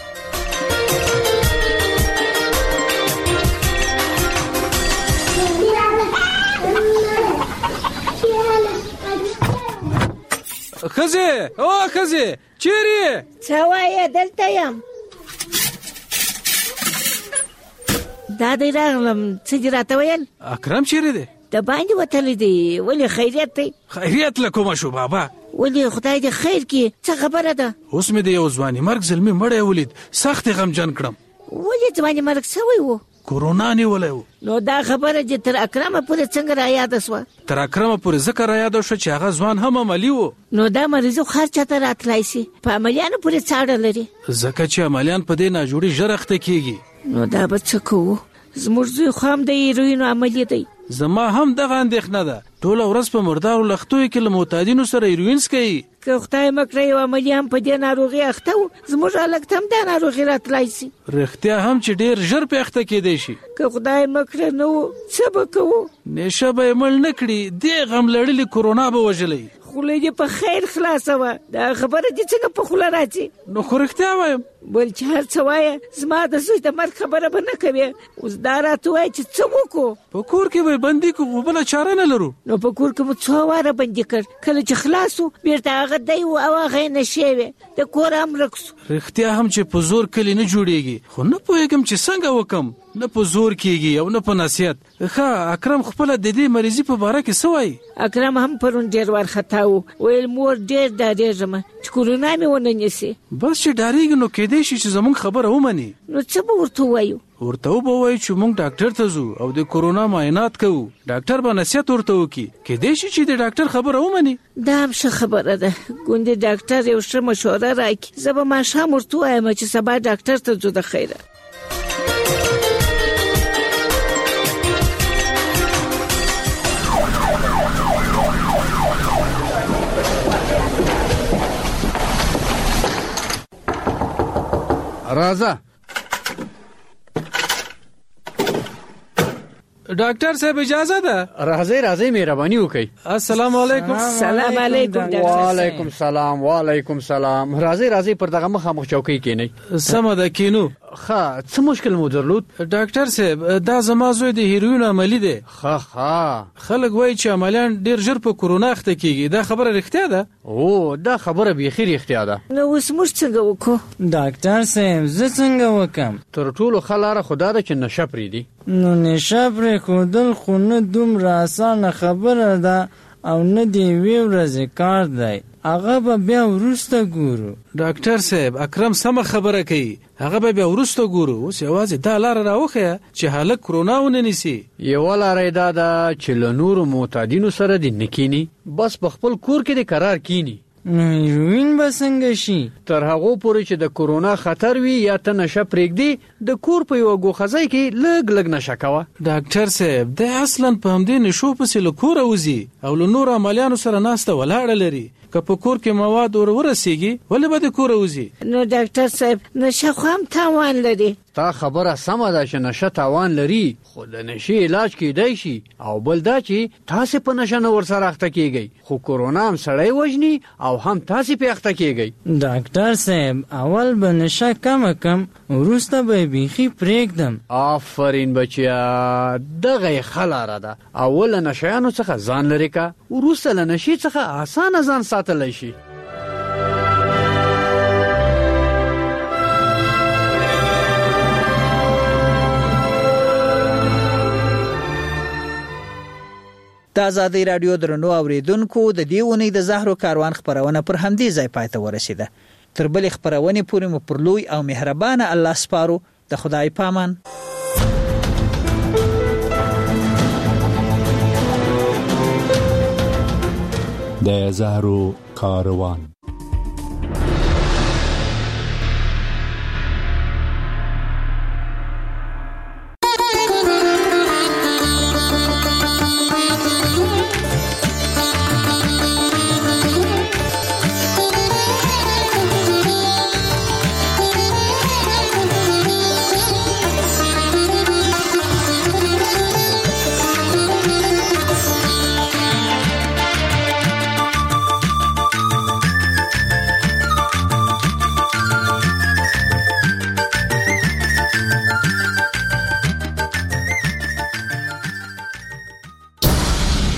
خزه او خزه چیرې؟ څه وایې؟ دلته یم. دا دی راغلم. څه دې راته ویل؟ اکرم چیرې دی؟ د باندې وتلی دی. ولې خیریت دی؟ خیریت له کومه شو بابا؟ ولې خدای دې خیر کړي. څه خبره ده؟ اوس مې د یو ځواني مرګ زلمي مړی ولید، سخت غمجن کړم. ولې ځواني مرګ سوی و؟ کورونا نیولی و. نو دا خبره چې تر اکرمه پورې څنګه را یاده سوه؟ تر اکرمه پورې ځکه را یاده شوه چې هغه ځوان هم عملي و. نو دا مریضو هر چاته راتلی سي، په عملیانو پورې څه اړه لري؟ ځکه چې عملیان په دې ناجوړي ژر اخته کېږي. نو دا به څه کوو؟ زموږ زوی خو هم د هیروینو عملي دی. زما هم دغه اندېښنه ده. ټوله ورځ په مردارو لښتیو کې له معتادینو سره هیروین څکوي. که خدای مه کړی یو عملي هم په دې ناروغي اخته و، زموږ هلک ته هم دا ناروغي راتلی سي. رښتیا هم چې ډېر ژر پې اخته کېدی شي. که خدای مه کړی نه و، څه به کوو؟ نیشه به یې مړ نه کړي، دې غم لړلې کورونا به وژلی. خوله دې په خیر خلاصه وه. دا خبره دې څنګه په خوله راځي؟ نو خو رښتیا وایم. بل چې هر څه وایه، زما د زوی د مرګ خبره به نه کوې. اوس دا راته وایه چې څه وکړو؟ په کور کې به بندي کړو، بله چاره نه لرو. نو په کور کې مو څو واره بندي کړ. کله چې خلاص و بېرته هغه دی و او هغه یې نشې وې، د کور هم ورک سو. رښتیا هم چې په زور کلي نه جوړېږي، خو نه پوهېږم چې څنګه وکم. نه په زور کېږي او نه په نصیحت. ښه اکرم خپله د دې مریضي په باره کې څه وایي؟ اکرم هم پرون ډېر وارخطا و، ویل مور ډېر ډارېږم چې کورونا مې ونه نیسي. بس چې ډارېږي نو کېدی شي چې زموږ خبره ومني. نو څه به ورته ووایو؟ ورته وبه وایو چې موږ ډاکټر ته ځو او د کورونا معاینات کوو. ډاکټر به نصیحت ورته وکړي، کېدی شي چې د ډاکټر خبره ومني. دا هم ښه خبره ده. ګوندې ډاکټر یو ښه مشوره راکړي. زه به ماښام ورته ووایم چې سبا ډاکټر ته ځو. د خیره راځه. ډاکټر صاحب اجازه ده؟ راځئ راځئ مهرباني وکړئ. السلام علیکم. سلام علیکم. وعلیکم سلام. وعلیکم سلام. راځئ راځئ پر دغه مخامخ چوکۍ کېنئ. سمه ده کینو. ښه څه مشکل مو درلود؟ ډاکټر صاحب دا زما زوی د هیروینو عملي دی. ښه ښه. خلک وایي چې عملیان ډېر ژر په کورونا اخته کېږي. دا خبره رښتیا ده؟ او دا خبره بیخي رښتیا ده. نو اوس موږ څنګه وکړو؟ ډاکټر صاحب زه څنګه وکم؟ تر ټولو ښه لاره خو دا ده چې نشه پرېږدي. نو نشه پرېښودل خو نه دومره اسانه خبره ده او نه د یوې ورځې کار دی. هغه به بیا وروسته ګورو. ډاکټر صاحب اکرم سمه خبره کوي، هغه به بیا وروسته ګورو. اوس یوازې دا لاره راوښیه چې هلک کرونا ونه نیسي. یوه لاره یې دا ده چې له نورو معتادینو سره دې نه کیني، بس په خپل کور کې دې قرار کینی. نو هیروین به څنګه شي؟ تر هغو پورې چې د کورونا خطر وي یا ته نشه پرېږدي، د کور په یوه ګوښځۍ کې لږ لږ نشه کوه. ډاکټر صاحب دی اصلا په همدې نشو پسې له کوره وځي او له نورو عملیانو سره ناسته ولاړه لري. که په کور کې مواد ور ورسیږي ولې به د کوره وځي؟ نو ډاکټر صاحب نشه خو هم تاوان لري. ستا خبره سمه ده چې نشه تاوان لري خو د نشې علاج کیدای شي او بل دا چې تاسې په نشه نه ورسره اخته کیږئ خو کورونا هم سړی وژني او هم تاسې پې اخته کیږئ. ډاکټر صاحب اول به نشه کمه کم وروسته به یې بیخي پرېږدم. آفرین بچیا دغه یې ښه لاره ده. اول له نشیانو څخه ځان لرې که وروسته له نشې څخه اسانه ځان ساتلی شي. د آزادۍ راډیو درنو اوریدونکو د دې اونۍ د زهرو کاروان خبرونه پر همدې ځای پای ته ورسیده. تر بلې خبرونې پورې مو پر لوی او مهربانه الله سپارو. د خدای پامان. د زهرو کاروان